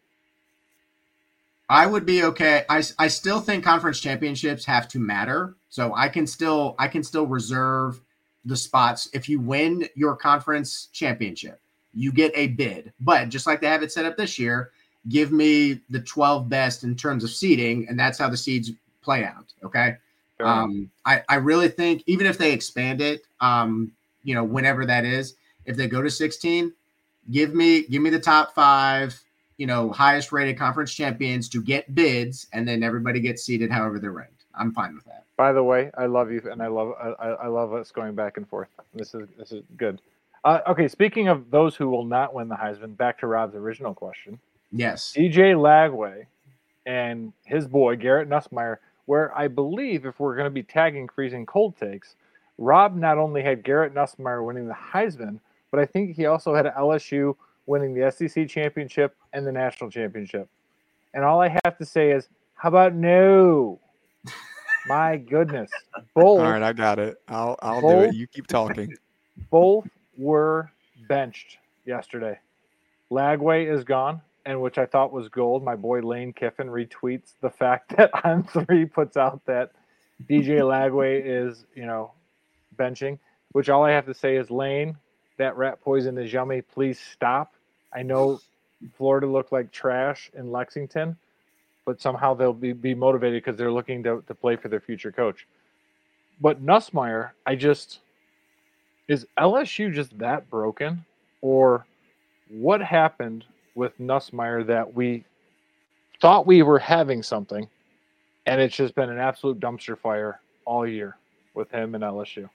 I would be okay. I, I still think conference championships have to matter. So I can still I can still reserve the spots. If you win your conference championship, you get a bid. But just like they have it set up this year, give me the twelve best in terms of seeding, and that's how the seeds play out. Okay. Sure. Um, I, I really think even if they expand it, um, you know, whenever that is, if they go to sixteen, give me give me the top five, you know, highest rated conference champions to get bids, and then everybody gets seeded however they're ranked. I'm fine with that. By the way, I love you, and I love I, I love us going back and forth. This is this is good. Uh, okay, speaking of those who will not win the Heisman, back to Rob's original question. Yes, D J Lagway and his boy Garrett Nussmeier. Where I believe if we're going to be tagging freezing cold takes, Rob not only had Garrett Nussmeier winning the Heisman, but I think he also had L S U winning the S E C championship and the national championship. And all I have to say is, how about no? My goodness. Both. All right, I got it. I'll I'll both, do it. You keep talking. Both were benched yesterday. Lagway is gone. And which I thought was gold. My boy Lane Kiffin retweets the fact that On Three puts out that D J Lagway is, you know, benching. Which all I have to say is, Lane, that rat poison is yummy. Please stop. I know Florida looked like trash in Lexington, but somehow they'll be, be motivated because they're looking to, to play for their future coach. But Nussmeier, I just is L S U just that broken, or what happened with Nussmeier that we thought we were having something, and it's just been an absolute dumpster fire all year with him and L S U.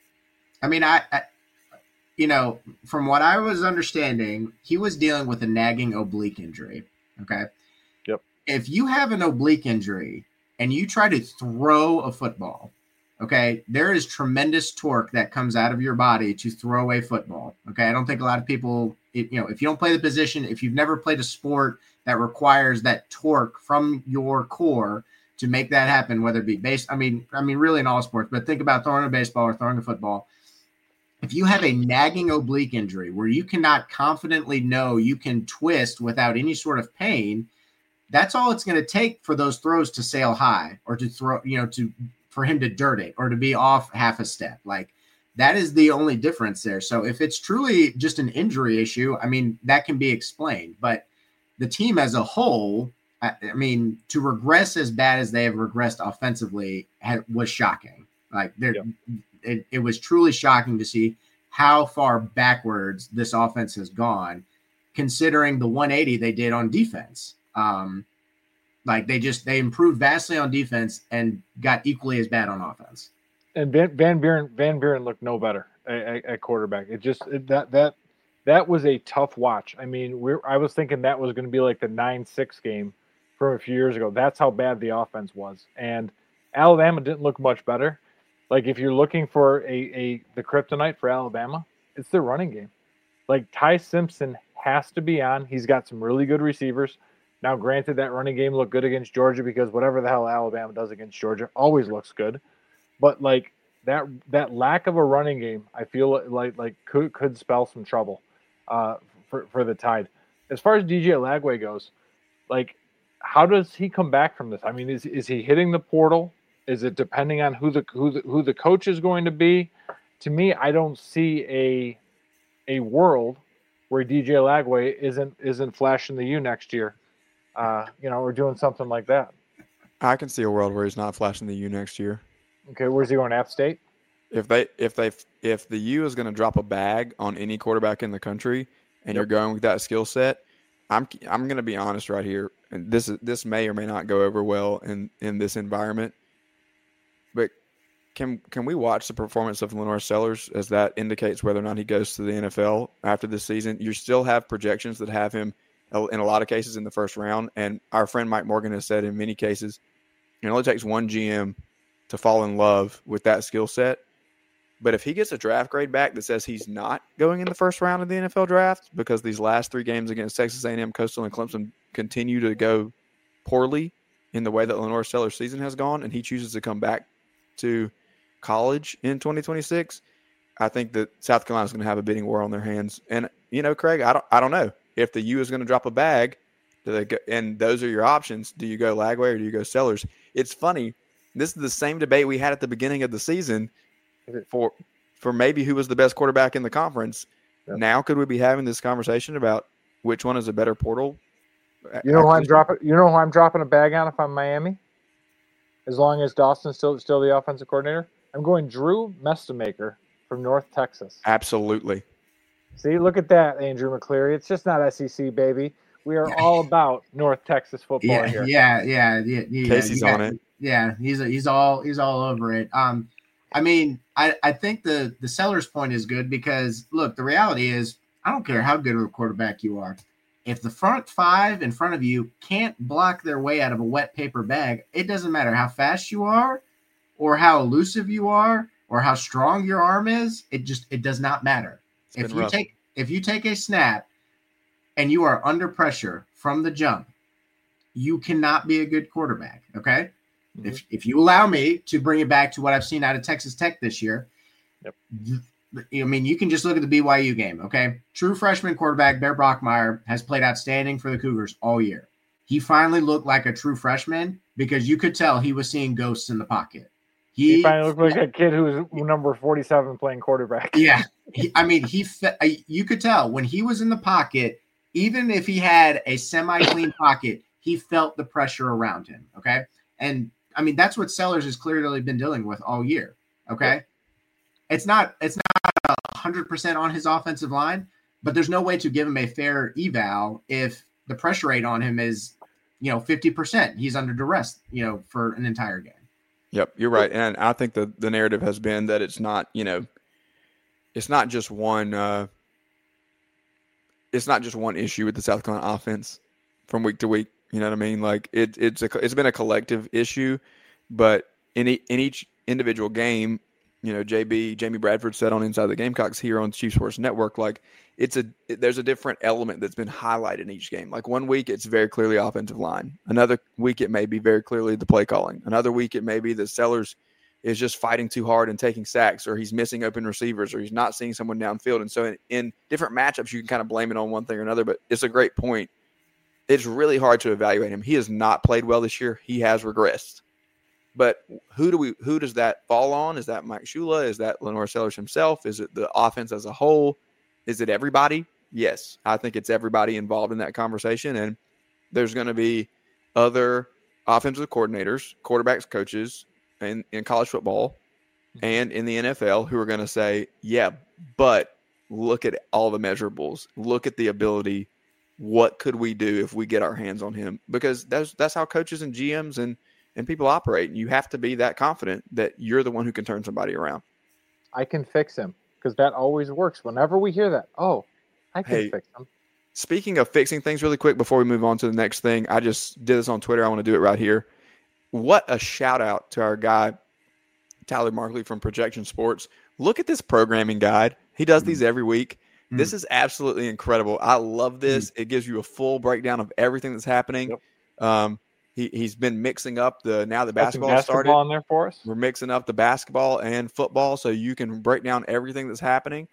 I mean, I, I, you know, from what I was understanding, he was dealing with a nagging oblique injury. Okay. Yep. If you have an oblique injury and you try to throw a football, okay, there is tremendous torque that comes out of your body to throw a football. Okay. I don't think a lot of people, it, you know, if you don't play the position, if you've never played a sport that requires that torque from your core to make that happen, whether it be base, I mean, I mean, really in all sports, but think about throwing a baseball or throwing a football. If you have a nagging oblique injury where you cannot confidently know you can twist without any sort of pain, that's all it's going to take for those throws to sail high or to throw, you know, to, for him to dirt it or to be off half a step. Like, that is the only difference there. So if it's truly just an injury issue, I mean, that can be explained. But the team as a whole, I, I mean, to regress as bad as they have regressed offensively had, was shocking. Like there, yep. it, it was truly shocking to see how far backwards this offense has gone, considering the one eighty they did on defense. Um, like they just they improved vastly on defense and got equally as bad on offense. And Van, Van Buren Van Buren looked no better at, at quarterback. It just it, that that that was a tough watch. I mean, we're I was thinking that was going to be like the nine six game from a few years ago. That's how bad the offense was. And Alabama didn't look much better. Like if you're looking for a, a the kryptonite for Alabama, it's their running game. Like Ty Simpson has to be on. He's got some really good receivers. Now, granted, that running game looked good against Georgia because whatever the hell Alabama does against Georgia always looks good. But like that that lack of a running game, I feel like like could could spell some trouble uh, for for the Tide. As far as D J Lagway goes, like how does he come back from this? I mean, is is he hitting the portal? Is it depending on who the who the who the coach is going to be? To me, I don't see a a world where D J Lagway isn't isn't flashing the U next year. Uh, you know, or doing something like that. I can see a world where he's not flashing the U next year. Okay, where's he going? App State? If they if they if the U is going to drop a bag on any quarterback in the country, and yep. you're going with that skill set, I'm I'm going to be honest right here, and this is this may or may not go over well in, in this environment, but can can we watch the performance of Lenore Sellers as that indicates whether or not he goes to the N F L after this season? You still have projections that have him in a lot of cases in the first round, and our friend Mike Morgan has said in many cases it only takes one G M to fall in love with that skill set. But if he gets a draft grade back that says he's not going in the first round of the N F L draft because these last three games against Texas A and M, Coastal, and Clemson continue to go poorly in the way that Lenore Sellers' season has gone, and he chooses to come back to college in twenty twenty-six, I think that South Carolina is going to have a bidding war on their hands. And, you know, Craig, I don't, I don't know. If the U is going to drop a bag, do they go, and those are your options, do you go Lagway or do you go Sellers? It's funny. This is the same debate we had at the beginning of the season for for maybe who was the best quarterback in the conference. Yep. Now could we be having this conversation about which one is a better portal? You know who I'm dropping you know who I'm dropping a bag on if I'm Miami? As long as Dawson's still still the offensive coordinator? I'm going Drew Mestemaker from North Texas. Absolutely. See, look at that, Andrew McCleary. It's just not S E C, baby. We are all about North Texas football yeah, here. Yeah, yeah, yeah. yeah Casey's yeah, on it. Yeah, he's he's all he's all over it. Um, I mean, I, I think the the Sellers point is good because look, the reality is, I don't care how good of a quarterback you are. If the front five in front of you can't block their way out of a wet paper bag, it doesn't matter how fast you are, or how elusive you are, or how strong your arm is. It just it does not matter. If you rough. take if you take a snap and you are under pressure from the jump, you cannot be a good quarterback. Okay. Mm-hmm. If if you allow me to bring it back to what I've seen out of Texas Tech this year, yep. I mean, you can just look at the B Y U game. Okay. True freshman quarterback Bear Brockmeyer has played outstanding for the Cougars all year. He finally looked like a true freshman because you could tell he was seeing ghosts in the pocket. He, he finally looked like a kid who was number forty-seven playing quarterback. Yeah. He, I mean, he you could tell when he was in the pocket, even if he had a semi-clean pocket, he felt the pressure around him. Okay. And I mean, that's what Sellers has clearly been dealing with all year. Okay. Yeah. It's not, it's not a hundred percent on his offensive line, but there's no way to give him a fair eval if the pressure rate on him is, you know, fifty percent. He's under duress, you know, for an entire game. Yep, you're right. And I think the, the narrative has been that it's not, you know, it's not just one uh, it's not just one issue with the South Carolina offense from week to week. You know what I mean? Like it it's a, it's been a collective issue, but in e- in each individual game, you know, J B Jamie Bradford said on Inside the Gamecocks here on Chief Sports Network, like it's a it, there's a different element that's been highlighted in each game. Like one week it's very clearly offensive line. Another week it may be very clearly the play calling. Another week it may be that Sellers is just fighting too hard and taking sacks, or he's missing open receivers, or he's not seeing someone downfield. And so in, in different matchups, you can kind of blame it on one thing or another, but it's a great point. It's really hard to evaluate him. He has not played well this year. He has regressed. But who do we? Who does that fall on? Is that Mike Shula? Is that Lenore Sellers himself? Is it the offense as a whole? Is it everybody? Yes, I think it's everybody involved in that conversation. And there's going to be other offensive coordinators, quarterbacks, coaches in, in college football and in the N F L who are going to say, yeah, but look at all the measurables. Look at the ability. What could we do if we get our hands on him? Because that's that's how coaches and G Ms and, and people operate. You have to be that confident that you're the one who can turn somebody around. I can fix him, because that always works. Whenever we hear that, oh, I can Hey, fix him. Speaking of fixing things really quick before we move on to the next thing, I just did this on Twitter. I want to do it right here. What a shout out to our guy, Tyler Markley from Projection Sports. Look at this programming guide. He does these every week. Mm. This is absolutely incredible. I love this. Mm. It gives you a full breakdown of everything that's happening. Yep. Um, he, he's been mixing up the, now the basketball, basketball started. in there for us. We're mixing up the basketball and football so you can break down everything that's happening.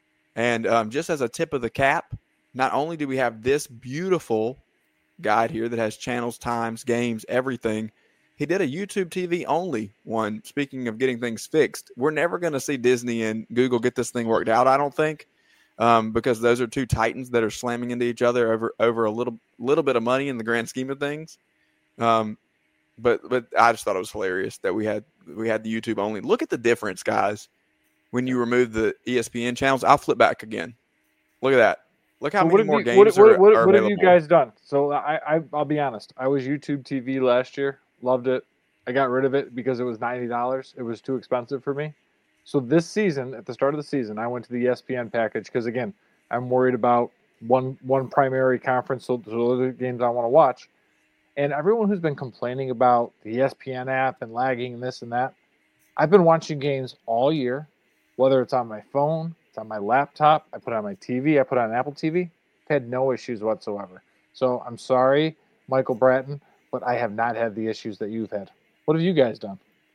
And um, just as a tip of the cap, not only do we have this beautiful guide here that has channels, times, games, everything, he did a YouTube T V only one. Speaking of getting things fixed, we're never going to see Disney and Google get this thing worked out, I don't think, um, because those are two titans that are slamming into each other over over a little little bit of money in the grand scheme of things. Um, but but I just thought it was hilarious that we had we had the YouTube only. Look at the difference, guys. When you remove the E S P N channels, I'll flip back again. Look at that. Look how so many more you, games what, are, what, what, are what available. have you guys done? So I, I, I'll be honest. I was YouTube T V last year. Loved it. I got rid of it because it was ninety dollars. It was too expensive for me. So this season, at the start of the season, I went to the E S P N package because, again, I'm worried about one one primary conference, so, so those are the games I want to watch. And everyone who's been complaining about the E S P N app and lagging and this and that, I've been watching games all year, whether it's on my phone, it's on my laptop, I put it on my T V, I put it on Apple T V. I've had no issues whatsoever. So I'm sorry, Michael Bratton, but I have not had the issues that you've had. What have you guys done?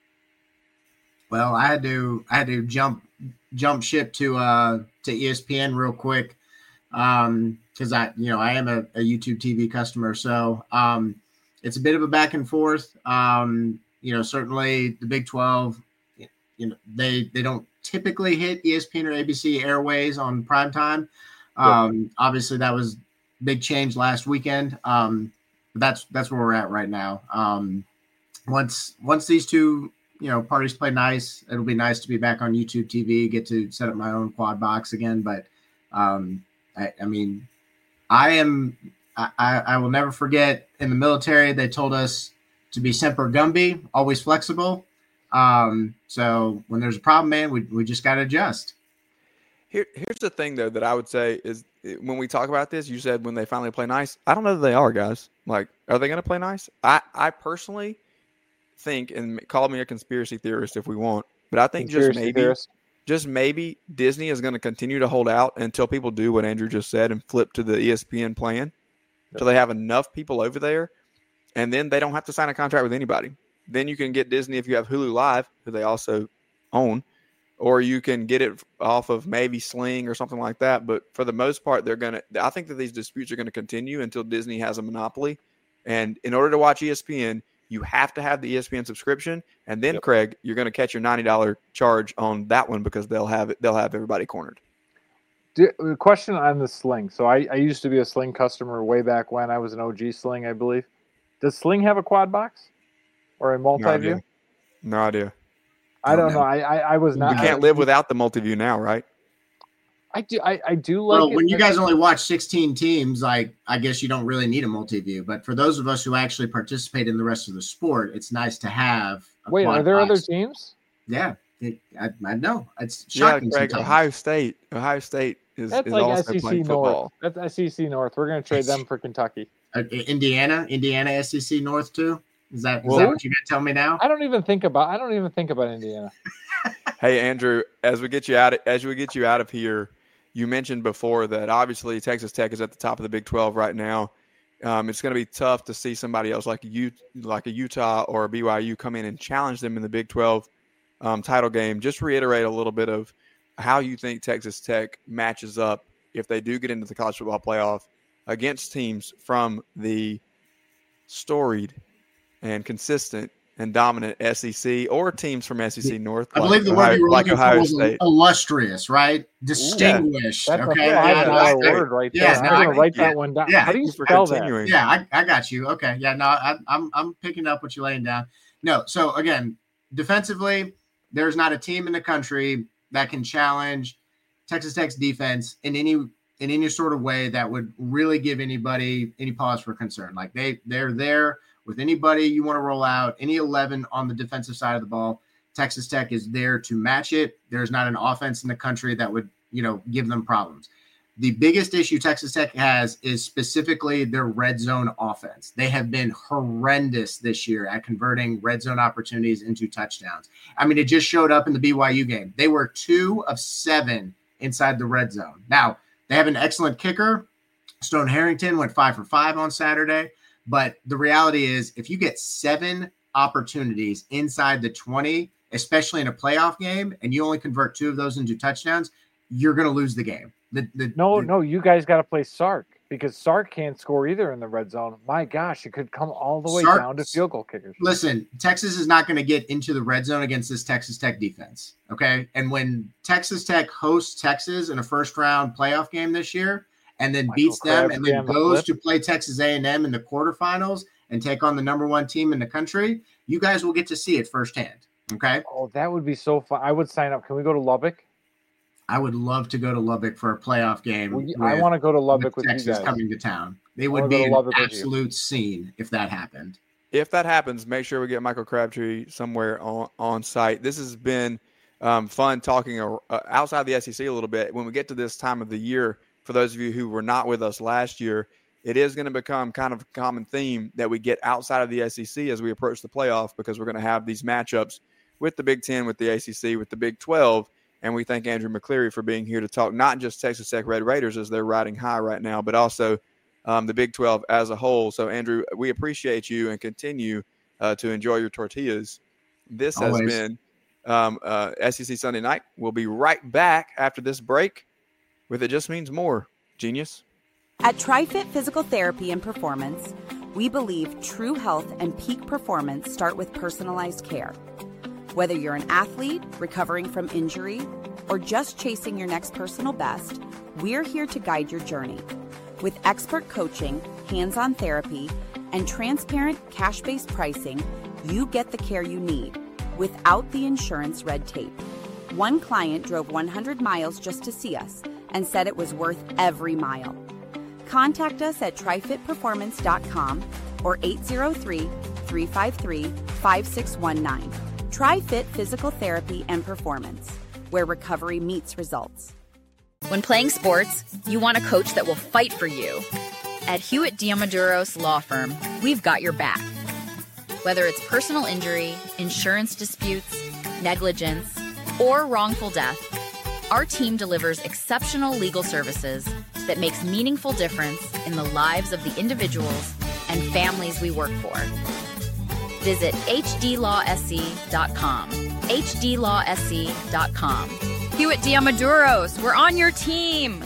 Well, I had to I had to jump jump ship to uh to E S P N real quick. Um because I you know I am a, a YouTube T V customer. So um it's a bit of a back and forth. Um, you know, certainly the Big twelve, you know, they they don't typically hit E S P N or A B C airways on prime time. Um, yep. Obviously that was big change last weekend. Um, but that's that's where we're at right now. Um, once once these two you know parties play nice, it'll be nice to be back on YouTube T V, get to set up my own quad box again. But um, I, I mean, I am I, I will never forget in the military they told us to be semper gumby, always flexible. Um, so when there's a problem, man, we we just got to adjust. Here, here's the thing, though, that I would say is when we talk about this, you said when they finally play nice. I don't know that they are, guys. Like, are they going to play nice? I, I personally think, and call me a conspiracy theorist if we want, but I think conspiracy just maybe, theorist. just maybe Disney is going to continue to hold out until people do what Andrew just said and flip to the E S P N plan until they have enough people over there, and then they don't have to sign a contract with anybody. Then you can get Disney if you have Hulu Live, who they also own, or you can get it off of maybe Sling or something like that. But for the most part, they're going to – I think that these disputes are going to continue until Disney has a monopoly. And in order to watch E S P N, you have to have the E S P N subscription. And then, yep. Craig, you're going to catch your ninety dollars charge on that one because they'll have it, they'll have everybody cornered. The question on the Sling. So I, I used to be a Sling customer way back when. I was an O G Sling, I believe. Does Sling have a quad box or a multi-view? No idea. No idea. I don't know. I, I I was not. You can't I, live without the multi-view now, right? I do. I, I do like. Well, it, when you guys only watch sixteen teams, like I guess you don't really need a multi-view. But for those of us who actually participate in the rest of the sport, it's nice to have. A Wait, are there box. other teams? Yeah, it, I, I know. It's shocking. Yeah, Craig, Ohio State. Ohio State is, That's is like also S E C playing North. football. That's S E C North. We're going to trade them for Kentucky. Uh, Indiana, Indiana, S E C North too. Is that, is Well, that what you're going to tell me now? I don't even think about. I don't even think about Indiana. Hey, Andrew, as we get you out, as we get you out of here, you mentioned before that obviously Texas Tech is at the top of the Big twelve right now. Um, it's going to be tough to see somebody else like a U, like a Utah or a B Y U come in and challenge them in the Big twelve um, title game. Just reiterate a little bit of how you think Texas Tech matches up if they do get into the college football playoff against teams from the storied and consistent and dominant S E C or teams from S E C North. I like believe the Ohio, word you were like looking Ohio for was State. illustrious, right? Distinguished. That's okay. a five dollar word right there. Yeah, I'm no, going to I- write yeah, that one down. yeah. How do you for spell that? continuing. Yeah, I, I got you. Okay. Yeah, no, I, I'm I'm picking up what you're laying down. No, so again, defensively, there's not a team in the country that can challenge Texas Tech's defense in any in any sort of way that would really give anybody any pause for concern. Like they they're there with anybody you want to roll out, any eleven on the defensive side of the ball. Texas Tech is there to match it. There's not an offense in the country that would, you know, give them problems. The biggest issue Texas Tech has is specifically their red zone offense. They have been horrendous this year at converting red zone opportunities into touchdowns. I mean, it just showed up in the B Y U game. They were two of seven inside the red zone. Now, they have an excellent kicker. Stone Harrington went five for five on Saturday. But the reality is, if you get seven opportunities inside the twenty, especially in a playoff game, and you only convert two of those into touchdowns, you're going to lose the game. The, the, No, the, no, you guys got to play Sark because Sark can't score either in the red zone. My gosh, it could come all the way Sark- down to field goal kickers. Listen, Texas is not going to get into the red zone against this Texas Tech defense, okay? And when Texas Tech hosts Texas in a first-round playoff game this year and then Michael beats them and Crabtree then on the goes flip. to play Texas A and M in the quarterfinals and take on the number one team in the country, you guys will get to see it firsthand, okay? Oh, that would be so fun. I would sign up. Can we go to Lubbock? I would love to go to Lubbock for a playoff game. Well, I with- want to go to Lubbock with, Texas you guys. coming to town. They I would wanna go be to an Lubbock with you. absolute scene if that happened. If that happens, make sure we get Michael Crabtree somewhere on, on site. This has been um, fun talking uh, outside the S E C a little bit. When we get to this time of the year, for those of you who were not with us last year, it is going to become kind of a common theme that we get outside of the S E C as we approach the playoff, because we're going to have these matchups with the Big Ten, with the A C C, with the Big twelve. And we thank Andrew McCleary for being here to talk not just Texas Tech Red Raiders as they're riding high right now, but also um, the Big twelve as a whole. So, Andrew, we appreciate you and continue uh, to enjoy your tortillas. This has Always. been um, uh, S E C Sunday Night. We'll be right back after this break with It Just Means More. Genius. At TriFit Physical Therapy and Performance, we believe true health and peak performance start with personalized care. Whether you're an athlete, recovering from injury, or just chasing your next personal best, we're here to guide your journey. With expert coaching, hands-on therapy, and transparent cash-based pricing, you get the care you need without the insurance red tape. One client drove one hundred miles just to see us and said it was worth every mile. Contact us at tri fit performance dot com or eight zero three, three five three, five six one nine. TriFit Physical Therapy and Performance, where recovery meets results. When playing sports, you want a coach that will fight for you. At Hewitt Diamaduros Law Firm, we've got your back. Whether it's personal injury, insurance disputes, negligence, or wrongful death, our team delivers exceptional legal services that makes meaningful difference in the lives of the individuals and families we work for. Visit h d law s c dot com. h d law s c dot com. Hewitt Diamaduros, we're on your team.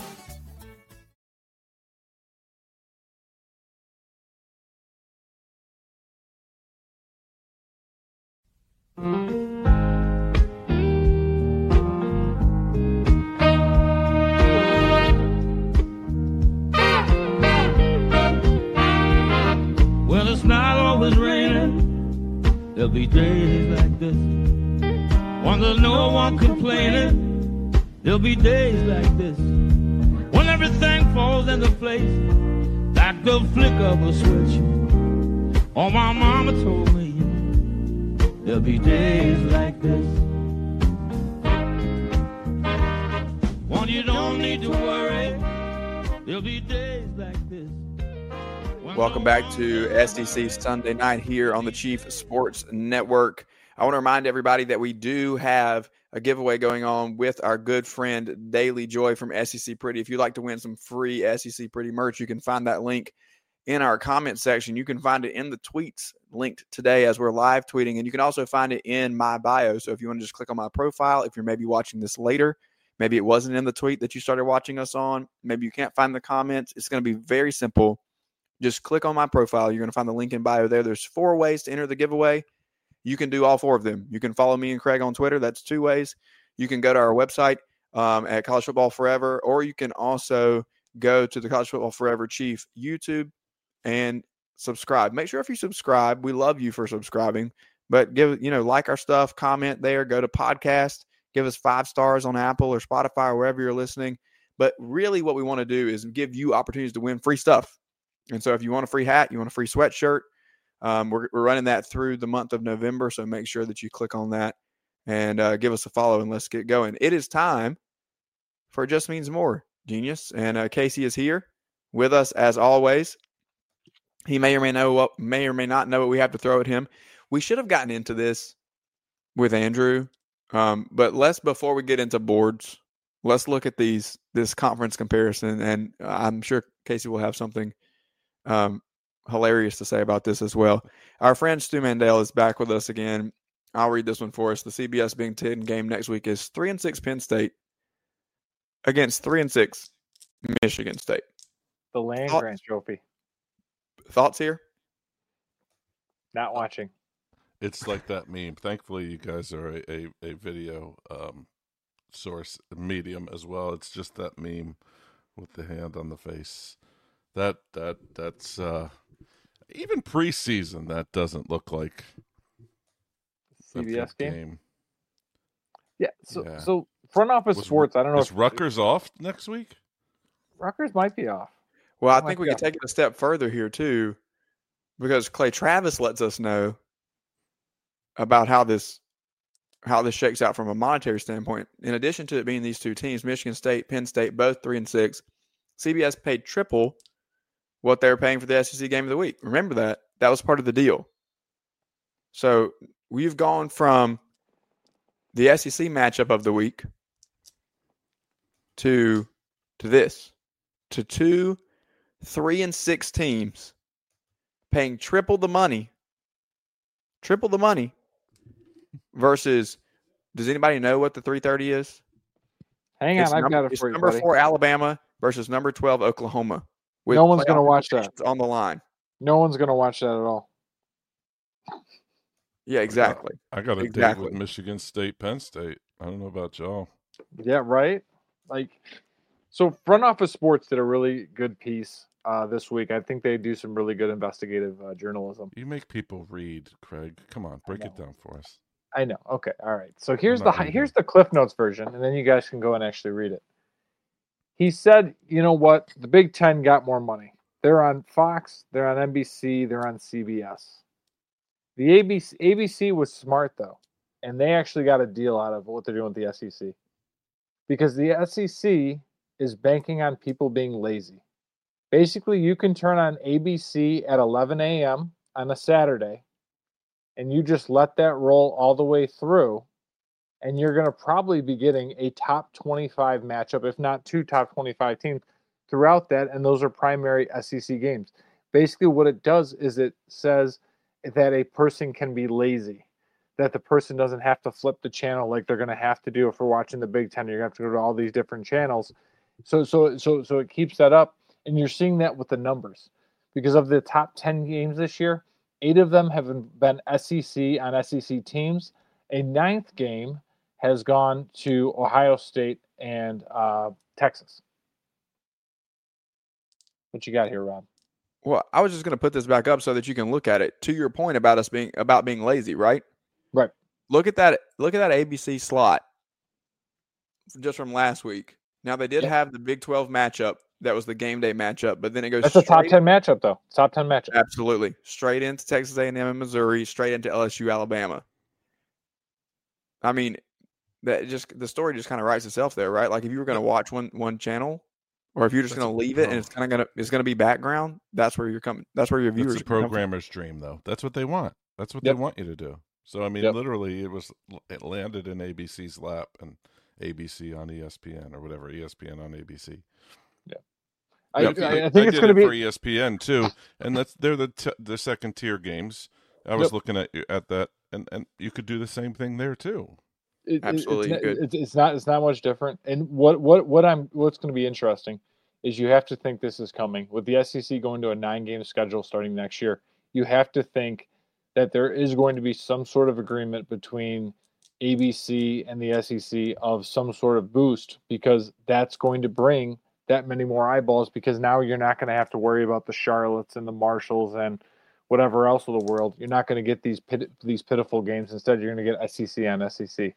Well, it's not always raining. There'll be days like this. When there's no one complaining, there'll be days like this. When everything falls into place, like the flick of a switch. Oh, my mama told me there'll be days like this. When you don't need to worry, there'll be days like this. Welcome back to S E C Sunday Night here on the Chief Sports Network. I want to remind everybody that we do have a giveaway going on with our good friend Daily Joy from S E C Pretty. If you'd like to win some free S E C Pretty merch, you can find that link in our comment section. You can find it in the tweets linked today as we're live tweeting, and you can also find it in my bio. So if you want to just click on my profile, if you're maybe watching this later, maybe it wasn't in the tweet that you started watching us on, maybe you can't find the comments, it's going to be very simple. Just click on my profile. You're going to find the link in bio there. There's four ways to enter the giveaway. you can do all four of them. You can follow me and Craig on Twitter. That's two ways. You can go to our website um, at College Football Forever, or you can also go to the College Football Forever Chief YouTube and subscribe. Make sure if you subscribe, we love you for subscribing, but give, you know, like our stuff, comment there, go to podcast, give us five stars on Apple or Spotify or wherever you're listening. But really what we want to do is give you opportunities to win free stuff. And so if you want a free hat, you want a free sweatshirt, um, we're, we're running that through the month of November. So make sure that you click on that and uh, give us a follow, and let's get going. It is time for It Just Means More, Genius. And uh, Casey is here with us as always. He may or may know what may or may not know what we have to throw at him. We should have gotten into this with Andrew, um, but let's before we get into boards, let's look at these this conference comparison, and I'm sure Casey will have something um, hilarious to say about this as well. Our friend Stu Mandel is back with us again. I'll read this one for us. The C B S Big Ten game next week is three and six Penn State against three and six Michigan State. The Land Grant Trophy. Thoughts here? Not watching. It's like that meme. Thankfully, you guys are a, a, a video um, source medium as well. It's just that meme with the hand on the face. That that that's uh, even preseason. That doesn't look like C B S game. game. Yeah. So Yeah. so front office Was- sports. I don't know Is if Rutgers off next week? Rutgers might be off. Well, I Oh my think we can God. take it a step further here too, because Clay Travis lets us know about how this how this shakes out from a monetary standpoint. In addition to it being these two teams, Michigan State, Penn State, both three and six, C B S paid triple what they were paying for the S E C game of the week. Remember that. That was part of the deal. So we've gone from the S E C matchup of the week to to this, to two three and six teams paying triple the money, triple the money versus, does anybody know what the three thirty is? Hang It's on, I've number, got it it's for you, number buddy. four Alabama versus number twelve Oklahoma. with No one's gonna playoff watch that. implications on the line. No one's going to watch that at all. Yeah, exactly. I got a exactly. date with Michigan State, Penn State. I don't know about y'all. Yeah, right. Like, so front office sports did a really good piece uh, this week. I think they do some really good investigative uh, journalism. You make people read, Craig. Come on, break it down for us. I know. Okay. All right. So here's the not hi- reading. here's the Cliff Notes version, and then you guys can go and actually read it. He said, "You know what? The Big Ten got more money. They're on Fox. They're on N B C. They're on C B S. The A B C A B C was smart though, and they actually got a deal out of what they're doing with the S E C, because the S E C is banking on people being lazy. Basically, you can turn on A B C at eleven a.m. on a Saturday, and you just let that roll all the way through, and you're going to probably be getting a top twenty-five matchup, if not two top twenty-five teams throughout that, and those are primary S E C games. Basically, what it does is it says that a person can be lazy, that the person doesn't have to flip the channel like they're going to have to do if we're watching the Big Ten. You're going to have to go to all these different channels. So, so, so, so it keeps that up, and you're seeing that with the numbers. Because of the top ten games this year, eight of them have been S E C on S E C teams. A ninth game has gone to Ohio State and uh, Texas. What you got here, Rob? Well, I was just going to put this back up so that you can look at it. To your point about us being about being lazy, right? Right. Look at that. Look at that A B C slot just from last week. Now they did Yep. have the Big twelve matchup. That was the game day matchup, but then it goes. That's a top straight- ten matchup, though. Top ten matchup. Absolutely, straight into Texas A and M and Missouri, straight into L S U, Alabama. I mean, that just the story just kind of writes itself there, right? Like if you were going to watch one one channel, or if you're just That's going a- to leave it and no. it's kind of going to it's going to be background, that's where you're coming. That's where your viewers. That's a are coming from. programmer's dream, though. That's what they want. That's what Yep. they want you to do. So I mean, Yep. literally, it was it landed in A B C's lap and A B C on E S P N or whatever, E S P N on A B C. I, Yep, I, I did think it's it going to for be. E S P N too, and that's they're the t- the second tier games. I was Yep. looking at at that, and and you could do the same thing there too. It- it- Absolutely, it's, good. It's, it's not. It's not much different. And what what what I'm what's going to be interesting is you have to think this is coming with the S E C going to a nine game schedule starting next year. You have to think that there is going to be some sort of agreement between A B C and the S E C of some sort of boost, because that's going to bring that many more eyeballs, because now you're not going to have to worry about the Charlottes and the Marshalls and whatever else of the world. You're not going to get these pit, these pitiful games. Instead, you're going to get S E C on S E C.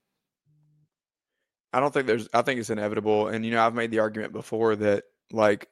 I don't think there's, I think it's inevitable. And, you know, I've made the argument before that, like,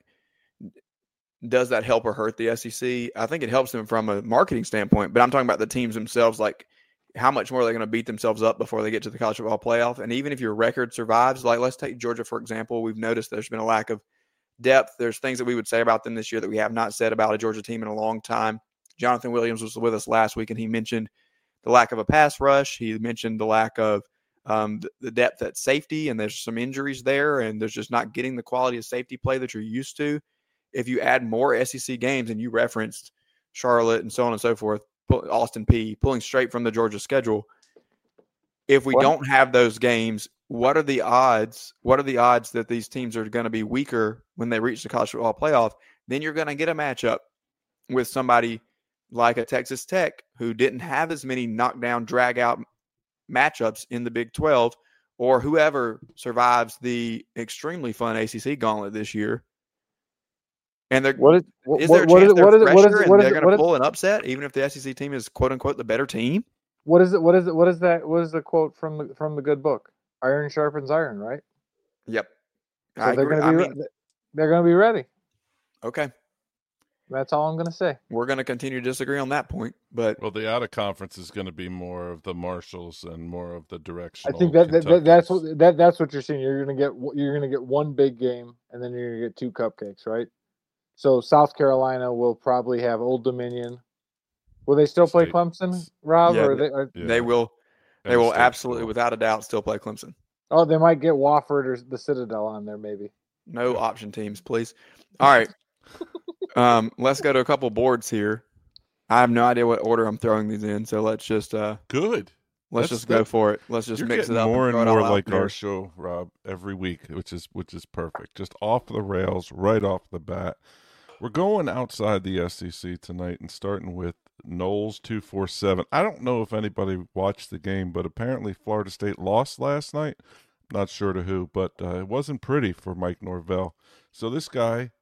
does that help or hurt the S E C? I think it helps them from a marketing standpoint, but I'm talking about the teams themselves, like how much more are they going to beat themselves up before they get to the college football playoff? And even if your record survives, like let's take Georgia, for example, we've noticed there's been a lack of depth. There's things that we would say about them this year that we have not said about a Georgia team in a long time. Jonathan Williams was with us last week, and he mentioned the lack of a pass rush. He mentioned the lack of um, the, the depth at safety, and there's some injuries there, and there's just not getting the quality of safety play that you're used to. If you add more S E C games, and you referenced Charlotte and so on and so forth, Austin Peay, pulling straight from the Georgia schedule, if we what? don't have those games, what are the odds? What are the odds that these teams are going to be weaker when they reach the college football playoff? Then you're going to get a matchup with somebody like a Texas Tech who didn't have as many knockdown, drag-out matchups in the Big twelve, or whoever survives the extremely fun A C C gauntlet this year. And they're, what is, what, is there a chance is, they're fresher and they're going to pull an upset, even if the S E C team is "quote unquote" the better team? What is it? What is it? What is that? What is the quote from the from the good book? Iron sharpens iron, right? Yep. So I they're going to be. I mean, they're going to be ready. Okay. That's all I'm going to say. We're going to continue to disagree on that point, but well, the out of conference is going to be more of the Marshalls and more of the directional. I think that, that, that that's what that that's what you're seeing. You're going to get you're going to get one big game, and then you're going to get two cupcakes, right? So South Carolina will probably have Old Dominion. Will they still play Clemson, Rob? Yeah, or they, or, yeah. they will. They will absolutely, without a doubt, still play Clemson. Oh, they might get Wofford or the Citadel on there, maybe. No option teams, please. All right. um, let's go to a couple boards here. I have no idea what order I'm throwing these in, so let's just uh, good. Let's That's, just go for it. Let's just you're mix it up. More and, and more like our show, Rob, every week, which is which is perfect. Just off the rails, right off the bat. We're going outside the S E C tonight and starting with Knowles two forty-seven. I don't know if anybody watched the game, but apparently Florida State lost last night. Not sure to who, but uh, it wasn't pretty for Mike Norvell. So this guy,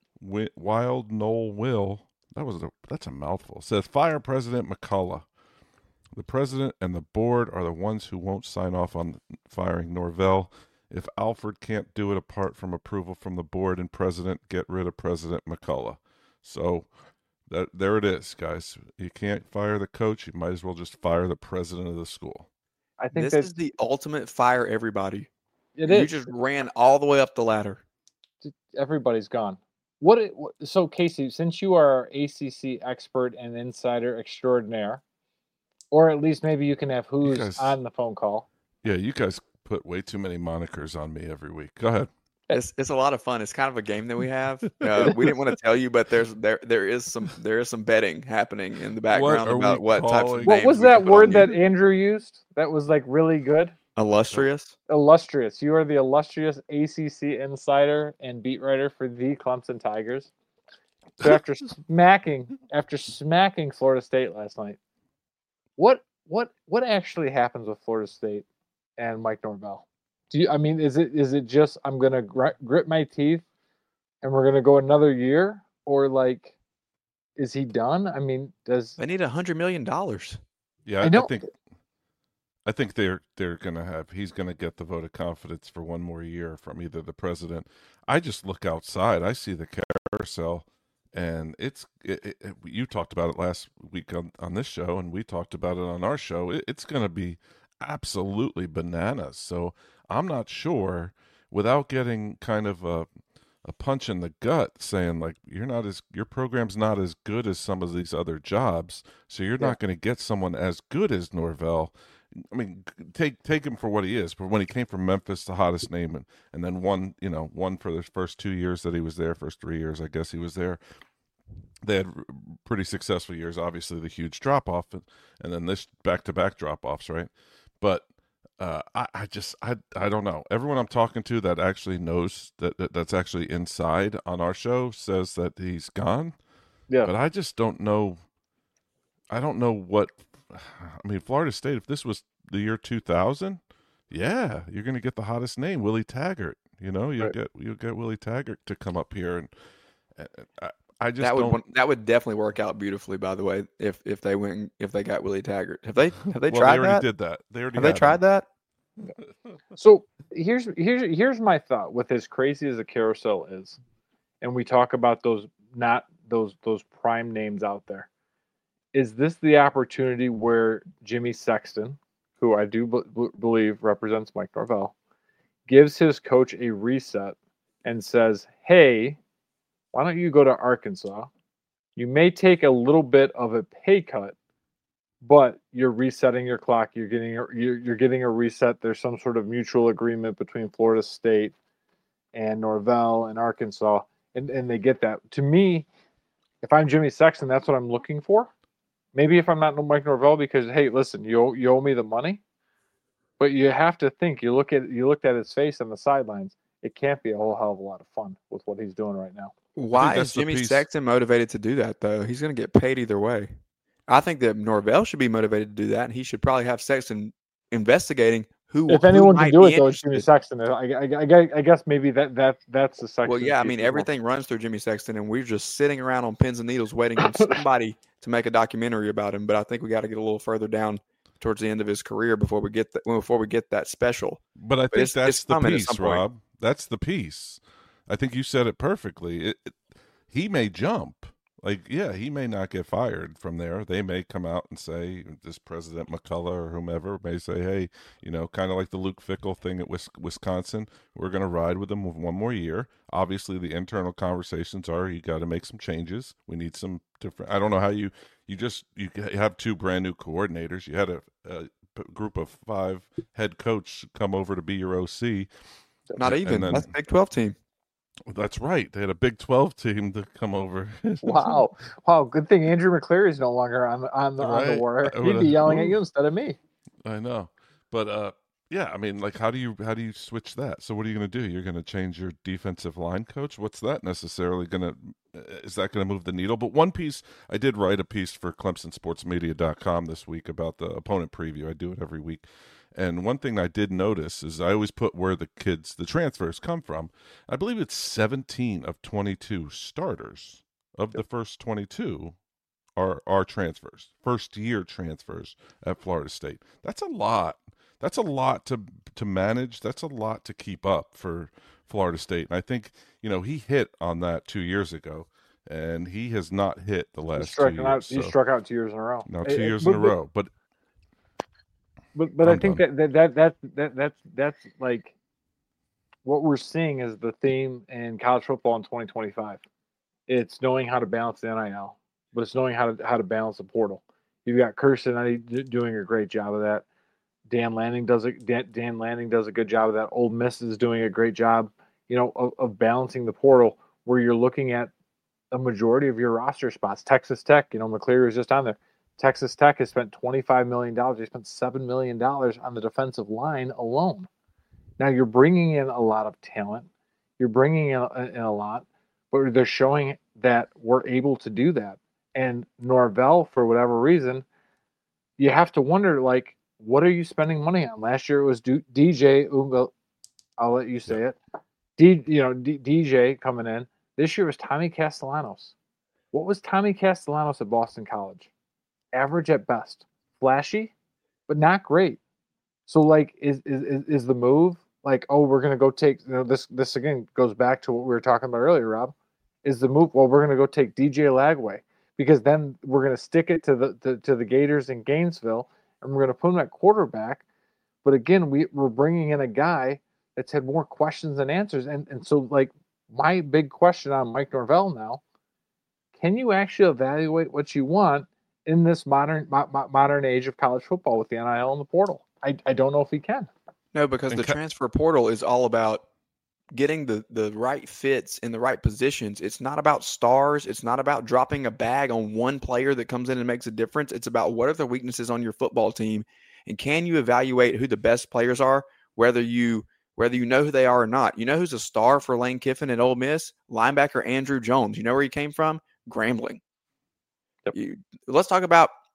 Wild Knoll Will, that was a, that's a mouthful, says fire President McCullough. The president and the board are the ones who won't sign off on firing Norvell. If Alford can't do it apart from approval from the board and president, get rid of President McCullough. So that there it is, guys. You can't fire the coach. You might as well just fire the president of the school. I think this that's, is the ultimate fire everybody. It you is. just ran all the way up the ladder. Everybody's gone. What? It, so, Casey, since you are our A C C expert and insider extraordinaire, or at least maybe you can have who's guys, on the phone call. Yeah, you guys put way too many monikers on me every week. Go ahead. It's it's a lot of fun. It's kind of a game that we have. Uh, we didn't want to tell you, but there's there there is some there is some betting happening in the background what about what calling? types of names. What was that word that Andrew used? That was like really good. Illustrious. Illustrious. You are the illustrious A C C insider and beat writer for the Clemson Tigers. So after smacking after smacking Florida State last night, what what what actually happens with Florida State and Mike Norvell? Do you, I mean, is it is it just I'm gonna gr- grit my teeth and we're gonna go another year, or like, is he done? I mean, does they need a hundred million dollars? Yeah, I, I, I think I think they're they're gonna have he's gonna get the vote of confidence for one more year from either the president. I just look outside, I see the carousel, and it's it, it, it, you talked about it last week on, on this show, and we talked about it on our show. It, it's gonna be absolutely bananas. So I'm not sure, without getting kind of a a punch in the gut saying like you're not as your program's not as good as some of these other jobs, so you're yeah. not going to get someone as good as Norvell. I mean, take take him for what he is. But when he came from Memphis, the hottest name, and, and then won, you know, won for the first two years that he was there, first three years I guess he was there. They had pretty successful years. Obviously, the huge drop off, and, and then this back to back drop offs, right? But Uh, I, I just I I don't know. Everyone I'm talking to that actually knows that, that that's actually inside on our show says that he's gone. Yeah. But I just don't know. I don't know what – I mean, Florida State, if this was the year two thousand, yeah, you're going to get the hottest name, Willie Taggart. You know, you'll, right. get, you'll get Willie Taggart to come up here. And, and I, I just that don't would that would definitely work out beautifully. By the way, if if they went if they got Willie Taggart, have they have they well, tried they already that? Did that? They already have they tried him. that? So here's here's here's my thought. With as crazy as the carousel is, and we talk about those not those those prime names out there, is this the opportunity where Jimmy Sexton, who I do b- believe represents Mike Norvell, gives his coach a reset and says, "Hey, why don't you go to Arkansas? You may take a little bit of a pay cut, but you're resetting your clock. You're getting a, you're, you're getting a reset. There's some sort of mutual agreement between Florida State and Norvell and Arkansas, and, and they get that. To me, if I'm Jimmy Sexton, that's what I'm looking for. Maybe if I'm not Mike Norvell, because hey, listen, you owe, you owe me the money, but you have to think. You look at you looked at his face on the sidelines. It can't be a whole hell of a lot of fun with what he's doing right now. Why is Jimmy Sexton motivated to do that, though? He's going to get paid either way. I think that Norvell should be motivated to do that, and he should probably have Sexton investigating who. If anyone who can do it, though, it's Jimmy Sexton. I, I, I, I guess maybe that that that's the Sexton. Well, yeah, I mean everything runs through Jimmy Sexton, and we're just sitting around on pins and needles waiting on somebody to make a documentary about him. But I think we got to get a little further down towards the end of his career before we get that before we get that special. But I think but it's, that's it's the piece, Rob. That's the piece. I think you said it perfectly. It, it, he may jump. Like, yeah, he may not get fired from there. They may come out and say, this President McCullough or whomever may say, hey, you know, kind of like the Luke Fickell thing at Wisconsin, we're going to ride with him one more year. Obviously, the internal conversations are you got to make some changes. We need some different – I don't know how you – you just – you have two brand new coordinators. You had a, a group of five head coach come over to be your O C. Not even. Then, that's a Big twelve team. That's right. They had a Big twelve team to come over. Wow. Wow. Good thing Andrew McCleary is no longer on the, on the, right. on the water. He'd be yelling at you instead of me. I know. But, uh, yeah, I mean, like, how do you how do you switch that? So what are you going to do? You're going to change your defensive line coach? What's that necessarily going to – is that going to move the needle? But one piece – I did write a piece for Clemson Sports Media dot com this week about the opponent preview. I do it every week. And one thing I did notice is I always put where the kids, the transfers come from. I believe it's seventeen of twenty-two starters of the first twenty-two are, are transfers, first-year transfers at Florida State. That's a lot. That's a lot to to manage. That's a lot to keep up for Florida State. And I think, you know, he hit on that two years ago, and he has not hit the last two years. Out, so. He struck out two years in a row. No, two it, years it, in but, a row. But But but I'm I think that, that that that that that's that's like what we're seeing is the theme in college football in twenty twenty-five. It's knowing how to balance the N I L, but it's knowing how to how to balance the portal. You've got Kirsten doing a great job of that. Dan Lanning does a Dan, Dan Lanning does a good job of that. Ole Miss is doing a great job, you know, of, of balancing the portal where you're looking at a majority of your roster spots. Texas Tech, you know, McCleary was just on there. Texas Tech has spent twenty-five million dollars. They spent seven million dollars on the defensive line alone. Now, you're bringing in a lot of talent. You're bringing in a, in a lot, but they're showing that we're able to do that. And Norvell, for whatever reason, you have to wonder, like, what are you spending money on? Last year it was D J Unga. I'll let you say it. D, you know, D, D J coming in. This year was Tommy Castellanos. What was Tommy Castellanos at Boston College? Average at best, flashy, but not great. So, like, is is is the move like, oh, we're gonna go take, you know, this this again goes back to what we were talking about earlier, Rob. Is the move, well, we're gonna go take D J Lagway because then we're gonna stick it to the to, to the Gators in Gainesville and we're gonna put him at quarterback. But again, we we're bringing in a guy that's had more questions than answers, and and so like my big question on Mike Norvell now: can you actually evaluate what you want in this modern mo- modern age of college football with the N I L and the portal? I, I don't know if he can. No, because the transfer portal is all about getting the, the right fits in the right positions. It's not about stars. It's not about dropping a bag on one player that comes in and makes a difference. It's about what are the weaknesses on your football team, and can you evaluate who the best players are, whether you whether you know who they are or not. You know who's a star for Lane Kiffin at Ole Miss? Linebacker Andrew Jones. You know where he came from? Grambling. Yep. You, let's talk about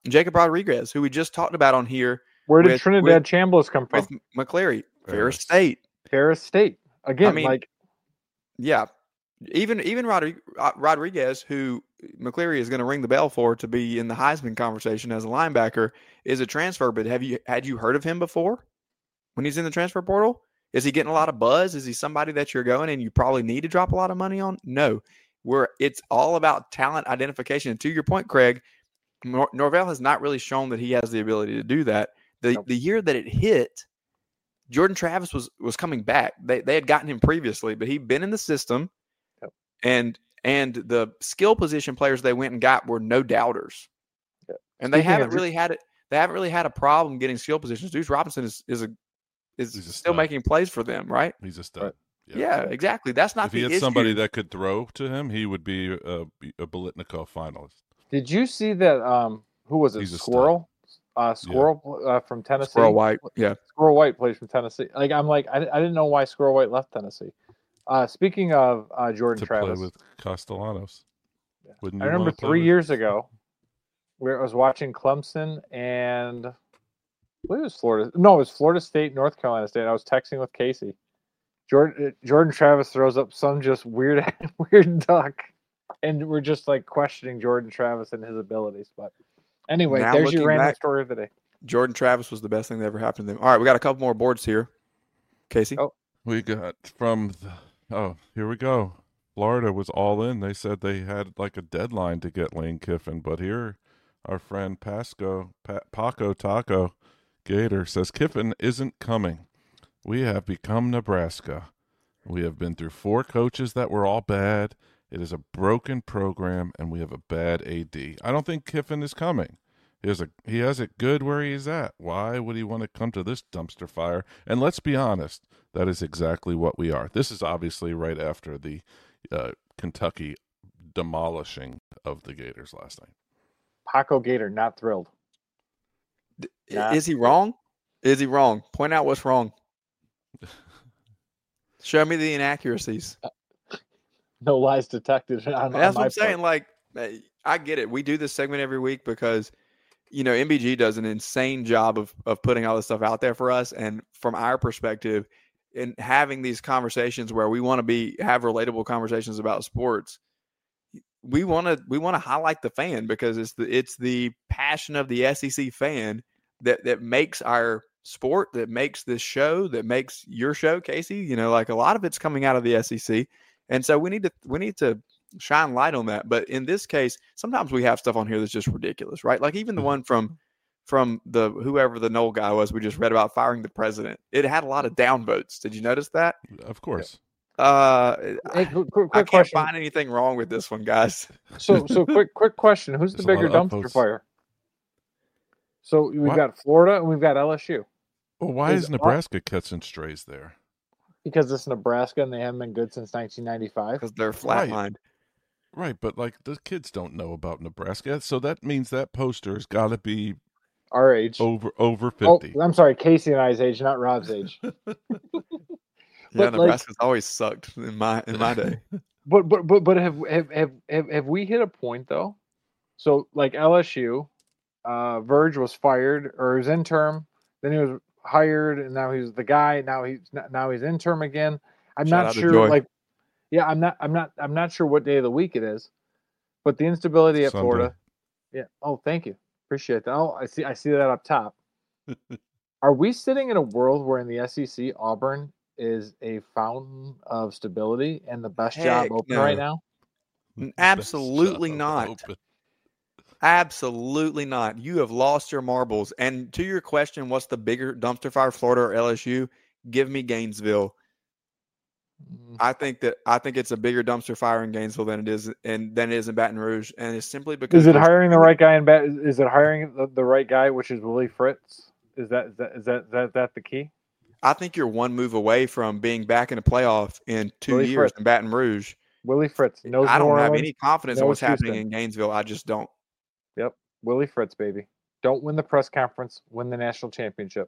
Jacob Rodriguez, who we just talked about on here. Where did with, Trinidad with, Chambliss come from? With McCleary, Ferris State. Ferris State. Again, I mean, like, yeah, even even Rodri- Rodriguez, who McCleary is going to ring the bell for to be in the Heisman conversation as a linebacker, is a transfer. But have you had you heard of him before? When he's in the transfer portal, is he getting a lot of buzz? Is he somebody that you're going and you probably need to drop a lot of money on? No, we're it's all about talent identification. And to your point, Craig, Nor- Norvell has not really shown that he has the ability to do that. The nope. the year that it hit, Jordan Travis was was coming back. They they had gotten him previously, but he'd been in the system, yep. and and the skill position players they went and got were no doubters, yep. and they Speaking haven't really had it. They haven't really had a problem getting skill positions. Deuce Robinson is is a is He's a still stud. making plays for them, right? He's a stud. Yeah, yeah exactly. That's not if the he had issue. somebody that could throw to him, he would be a, a Biletnikoff finalist. Did you see that? Um, who was it? He's a Squirrel. Uh, Squirrel yeah. uh, from Tennessee. Squirrel White, yeah. Squirrel White plays from Tennessee. Like I'm like I, I didn't know why Squirrel White left Tennessee. Uh, speaking of uh, Jordan to Travis, play with Castellanos. Yeah. I remember three with... years ago, where I was watching Clemson and I believe it was Florida. No, it was Florida State, North Carolina State. I was texting with Casey. Jordan Jordan Travis throws up some just weird weird duck, and we're just like questioning Jordan Travis and his abilities, but. Anyway, now there's your random back, story of the day. Jordan Travis was the best thing that ever happened to them. All right, we got a couple more boards here. Casey? Oh. We got from the, oh, here we go. Florida was all in. They said they had like a deadline to get Lane Kiffin, but here our friend Pasco, pa- Paco Taco Gator says Kiffin isn't coming. We have become Nebraska. We have been through four coaches that were all bad. It is a broken program, and we have a bad A D. I don't think Kiffin is coming. He has, a, he has it good where he's at. Why would he want to come to this dumpster fire? And let's be honest, that is exactly what we are. This is obviously right after the uh, Kentucky demolishing of the Gators last night. Paco Gator, not thrilled. Not is he wrong? Is he wrong? Point out what's wrong. Show me the inaccuracies. No lies detected. On, That's on what I'm saying. part. Like, I get it. We do this segment every week because, you know, M B G does an insane job of of putting all this stuff out there for us. And from our perspective, in having these conversations where we want to be have relatable conversations about sports, we want to we want to highlight the fan because it's the it's the passion of the S E C fan that that makes our sport, that makes this show, that makes your show, Casey. You know, like a lot of it's coming out of the S E C. And so we need to we need to shine light on that. But in this case, sometimes we have stuff on here that's just ridiculous, right? Like even the one from from the whoever the Knoll guy was we just read about firing the president. It had a lot of downvotes. Did you notice that? Of course. Uh, hey, quick, quick I can't question. find anything wrong with this one, guys. So so quick quick question. Who's the There's a bigger lot of dumpster upvotes. fire? So we've What? got Florida and we've got L S U. Well, why Is- is Nebraska catching strays there? Because it's Nebraska and they haven't been good since nineteen ninety-five. Because they're Right. flatlined. Right, but like the kids don't know about Nebraska, so that means that poster's got to be Our age. over over Oh, fifty. I'm sorry, Casey and I's age, not Rob's age. Yeah, But, like- Nebraska's always sucked in my in my day. But but but but have have have have, have we hit a point though? So like L S U, uh, Verge was fired or his interim, then he was hired, and now he's the guy. Now he's now he's interim again. I'm Shout not out to sure. Joy. Like, yeah, I'm not. I'm not. I'm not sure what day of the week it is, but the instability at Sunday. Florida. Yeah. Oh, thank you. Appreciate that. Oh, I see. I see that up top. Are we sitting in a world where in the S E C, Auburn is a fountain of stability and the best Heck job open no. right now? Absolutely Best not. job open. Absolutely not. You have lost your marbles. And to your question, what's the bigger dumpster fire, Florida or L S U? Give me Gainesville. I think that I think it's a bigger dumpster fire in Gainesville than it is and than it is in Baton Rouge, and it's simply because Is it there's- hiring the right guy in bat? Is it hiring the, the right guy, which is Willie Fritz? Is that is that is that is that, that the key? I think you're one move away from being back in a playoff in two Willie years Fritz. in Baton Rouge. Willie Fritz knows. I don't New have Orleans, any confidence in knows what's happening Houston. in Gainesville. I just don't. Yep, Willie Fritz, baby. Don't win the press conference. Win the national championship.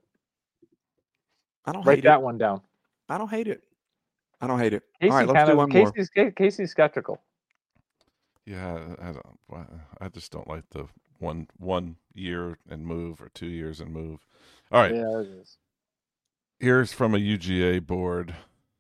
I don't Write hate that it. one down. I don't hate it. I don't hate it. Casey All right, let's kind do of, one more. Casey's, Casey's skeptical. Yeah, I don't. I just don't like the one one year and move or two years and move. All right. Yeah, it is. Here's from a U G A board.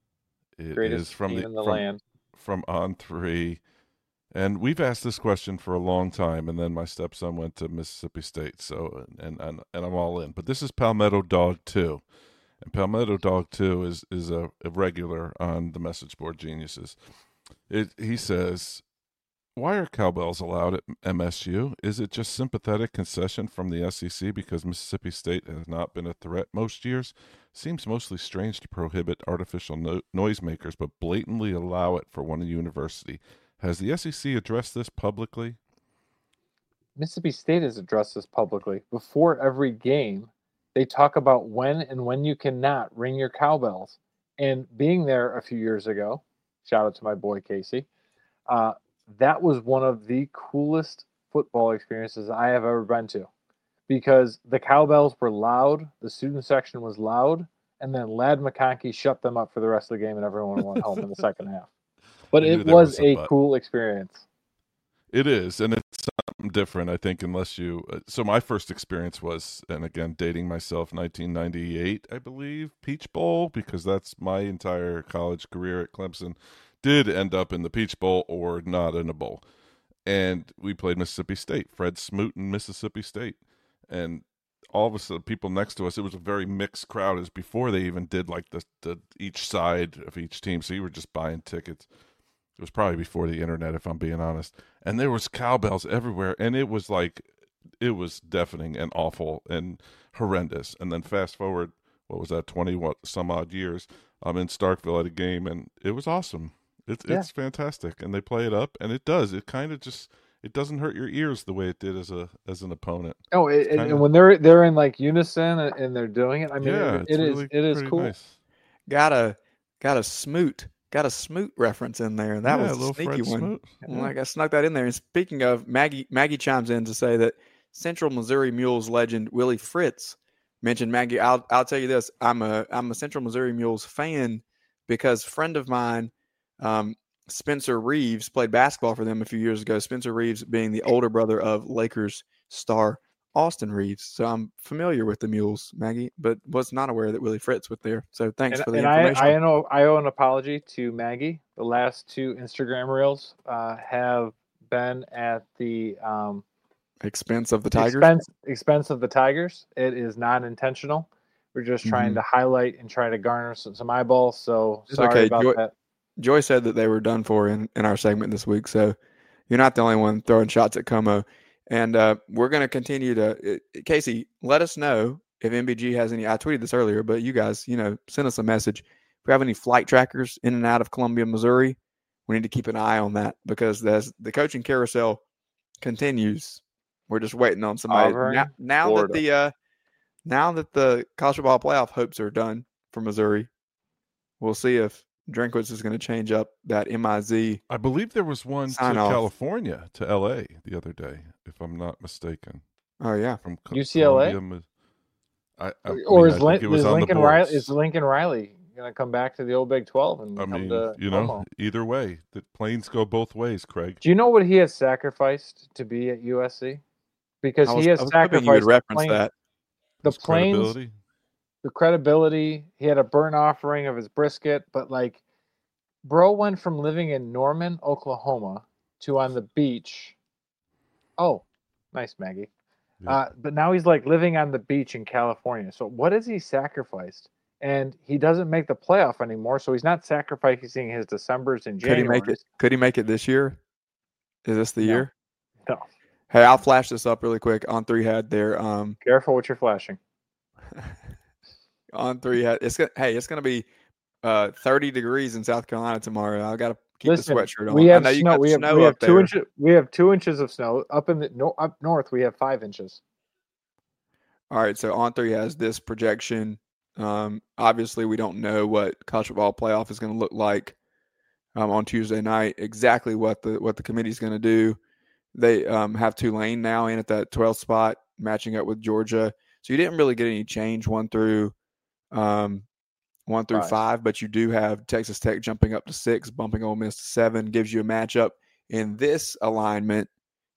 It Greatest is from team the, in the from, land. from On Three. And we've asked this question for a long time, and then my stepson went to Mississippi State, so and and, and I'm all in. But this is Palmetto Dog two. And Palmetto Dog two is, is a, a regular on the message board Geniuses. It, he says, why are cowbells allowed at M S U? Is it just sympathetic concession from the S E C because Mississippi State has not been a threat most years? Seems mostly strange to prohibit artificial no- noisemakers, but blatantly allow it for one university. Has the S E C addressed this publicly? Mississippi State has addressed this publicly. Before every game, they talk about when and when you cannot ring your cowbells. And being there a few years ago, shout out to my boy Casey, uh, that was one of the coolest football experiences I have ever been to, because the cowbells were loud, the student section was loud, and then Ladd McConkey shut them up for the rest of the game, and everyone went home in the second half. But it was, was a, a cool experience. It is, and it's something different, I think, unless you... Uh, so my first experience was, and again, dating myself, nineteen ninety-eight, I believe, Peach Bowl, because that's my entire college career at Clemson, did end up in the Peach Bowl or not in a bowl. And we played Mississippi State, Fred Smoot and Mississippi State. And all of a sudden, people next to us, it was a very mixed crowd as before they even did like the, the each side of each team. So you were just buying tickets. It was probably before the internet, if I'm being honest. And there was cowbells everywhere. And it was like, it was deafening and awful and horrendous. And then fast forward, what was that, twenty what, some odd years, I'm in Starkville at a game, and it was awesome. It's Yeah. it's fantastic. And they play it up, and it does. It kind of just, it doesn't hurt your ears the way it did as a as an opponent. Oh, it, Kinda, and when they're they're in like unison and, and they're doing it, I mean, yeah, it, it's it is really it is pretty cool. nice. Got a got a Smoot. Got a Smoot reference in there. That Yeah, was a little a sneaky Fred one. Smoot. Well, like I snuck that in there. And speaking of, Maggie Maggie chimes in to say that Central Missouri Mules legend Willie Fritz mentioned Maggie. I'll I'll tell you this. I'm a I'm a Central Missouri Mules fan because a friend of mine, um, Spencer Reeves, played basketball for them a few years ago. Spencer Reeves being the older brother of Lakers star Austin Reeves. So I'm familiar with the Mules, Maggie, but was not aware that Willie Fritz was there. So thanks And, for the and information. I, I know I owe an apology to Maggie. The last two Instagram reels uh, have been at the um, expense of the Tigers. Expense, expense of the Tigers. It is not intentional. We're just trying Mhm. to highlight and try to garner some, some eyeballs. So It's sorry okay. about Joy, that. Joy said that they were done for in, in our segment this week. So you're not the only one throwing shots at Como. And uh, we're going to continue to uh, – Casey, let us know if M B G has any – I tweeted this earlier, but you guys, you know, send us a message. If we have any flight trackers in and out of Columbia, Missouri, we need to keep an eye on that because as the coaching carousel continues, we're just waiting on somebody. Auburn, now now that Florida. the uh, now that the college football playoff hopes are done for Missouri, we'll see if Drinkwitz is going to change up that M I Z. I believe there was one to Sign off. California, to L A the other day, if I'm not mistaken. Oh yeah, From Co- U C L A? Columbia, I, I Or mean, is, I think Lin- it was is on the Lincoln boards. Riley is Lincoln Riley going to come back to the old Big twelve and I come mean, to you know, Como? either way, the planes go both ways, Craig. Do you know what he has sacrificed to be at U S C? Because I was, he has I was hoping sacrificed you would the reference plane- that. the His planes, credibility. the credibility. He had a burnt offering of his brisket, but like, bro went from living in Norman, Oklahoma, to on the beach. Oh, nice, Maggie. Yeah. Uh, but now he's like living on the beach in California. So what has he sacrificed? And he doesn't make the playoff anymore, so he's not sacrificing his Decembers and Could he Januaries. make it? Could he make it this year? Is this the No. year? No. Hey, I'll flash this up really quick. On three had their um Careful what you're flashing. on three had it's gonna hey it's gonna be uh thirty degrees in South Carolina tomorrow. I gotta keep Listen, the sweatshirt on. we have I know you snow. got We have, snow we have up two there. inches. We have two inches of snow up in the no, up north. We have five inches. All right, so on three has this projection. Um, obviously, we don't know what college football playoff is going to look like um, on Tuesday night. Exactly what the what the committee is going to do. They um, have Tulane now in at that twelfth spot, matching up with Georgia. So you didn't really get any change one through um, one through Five. five, but you do have Texas Tech jumping up to six, bumping Ole Miss to seven. Gives you a matchup in this alignment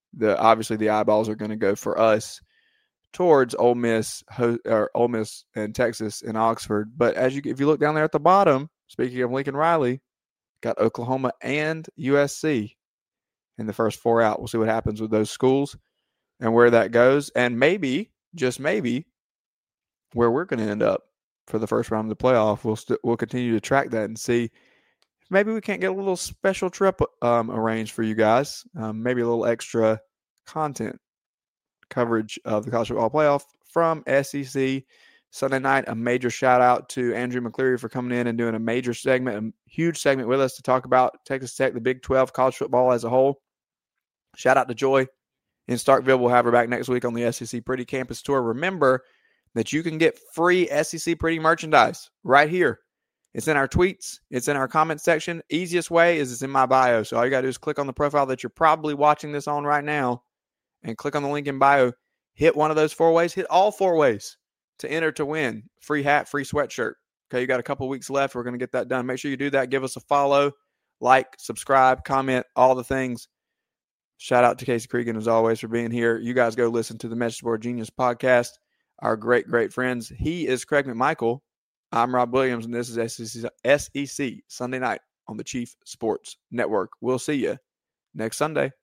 the obviously the eyeballs are going to go for us towards Ole Miss, or Ole Miss and Texas and Oxford. But as you, if you look down there at the bottom, speaking of Lincoln Riley, got Oklahoma and U S C in the first four out. We'll see what happens with those schools and where that goes, and maybe, just maybe, where we're going to end up for the first round of the playoff. We'll st- we'll continue to track that and see if maybe we can't get a little special trip um, arranged for you guys. Um, maybe a little extra content coverage of the college football playoff from S E C Sunday night. A major shout out to Andrew McCleary for coming in and doing a major segment, a huge segment with us to talk about Texas Tech, the Big twelve, college football as a whole. Shout out to Joy in Starkville. We'll have her back next week on the S E C Pretty Campus Tour. Remember that you can get free S E C Pretty merchandise right here. It's in our tweets. It's in our comment section. Easiest way is it's in my bio. So all you got to do is click on the profile that you're probably watching this on right now and click on the link in bio. Hit one of those four ways. Hit all four ways to enter to win. Free hat, free sweatshirt. Okay, you got a couple weeks left. We're going to get that done. Make sure you do that. Give us a follow, like, subscribe, comment, all the things. Shout out to Casey Cregan, as always, for being here. You guys go listen to the Message Board Genius podcast. Our great, great friends. He is Craig McMichael. I'm Rob Williams, and this is S E C, S E C Sunday night on the Chief Sports Network. We'll see you next Sunday.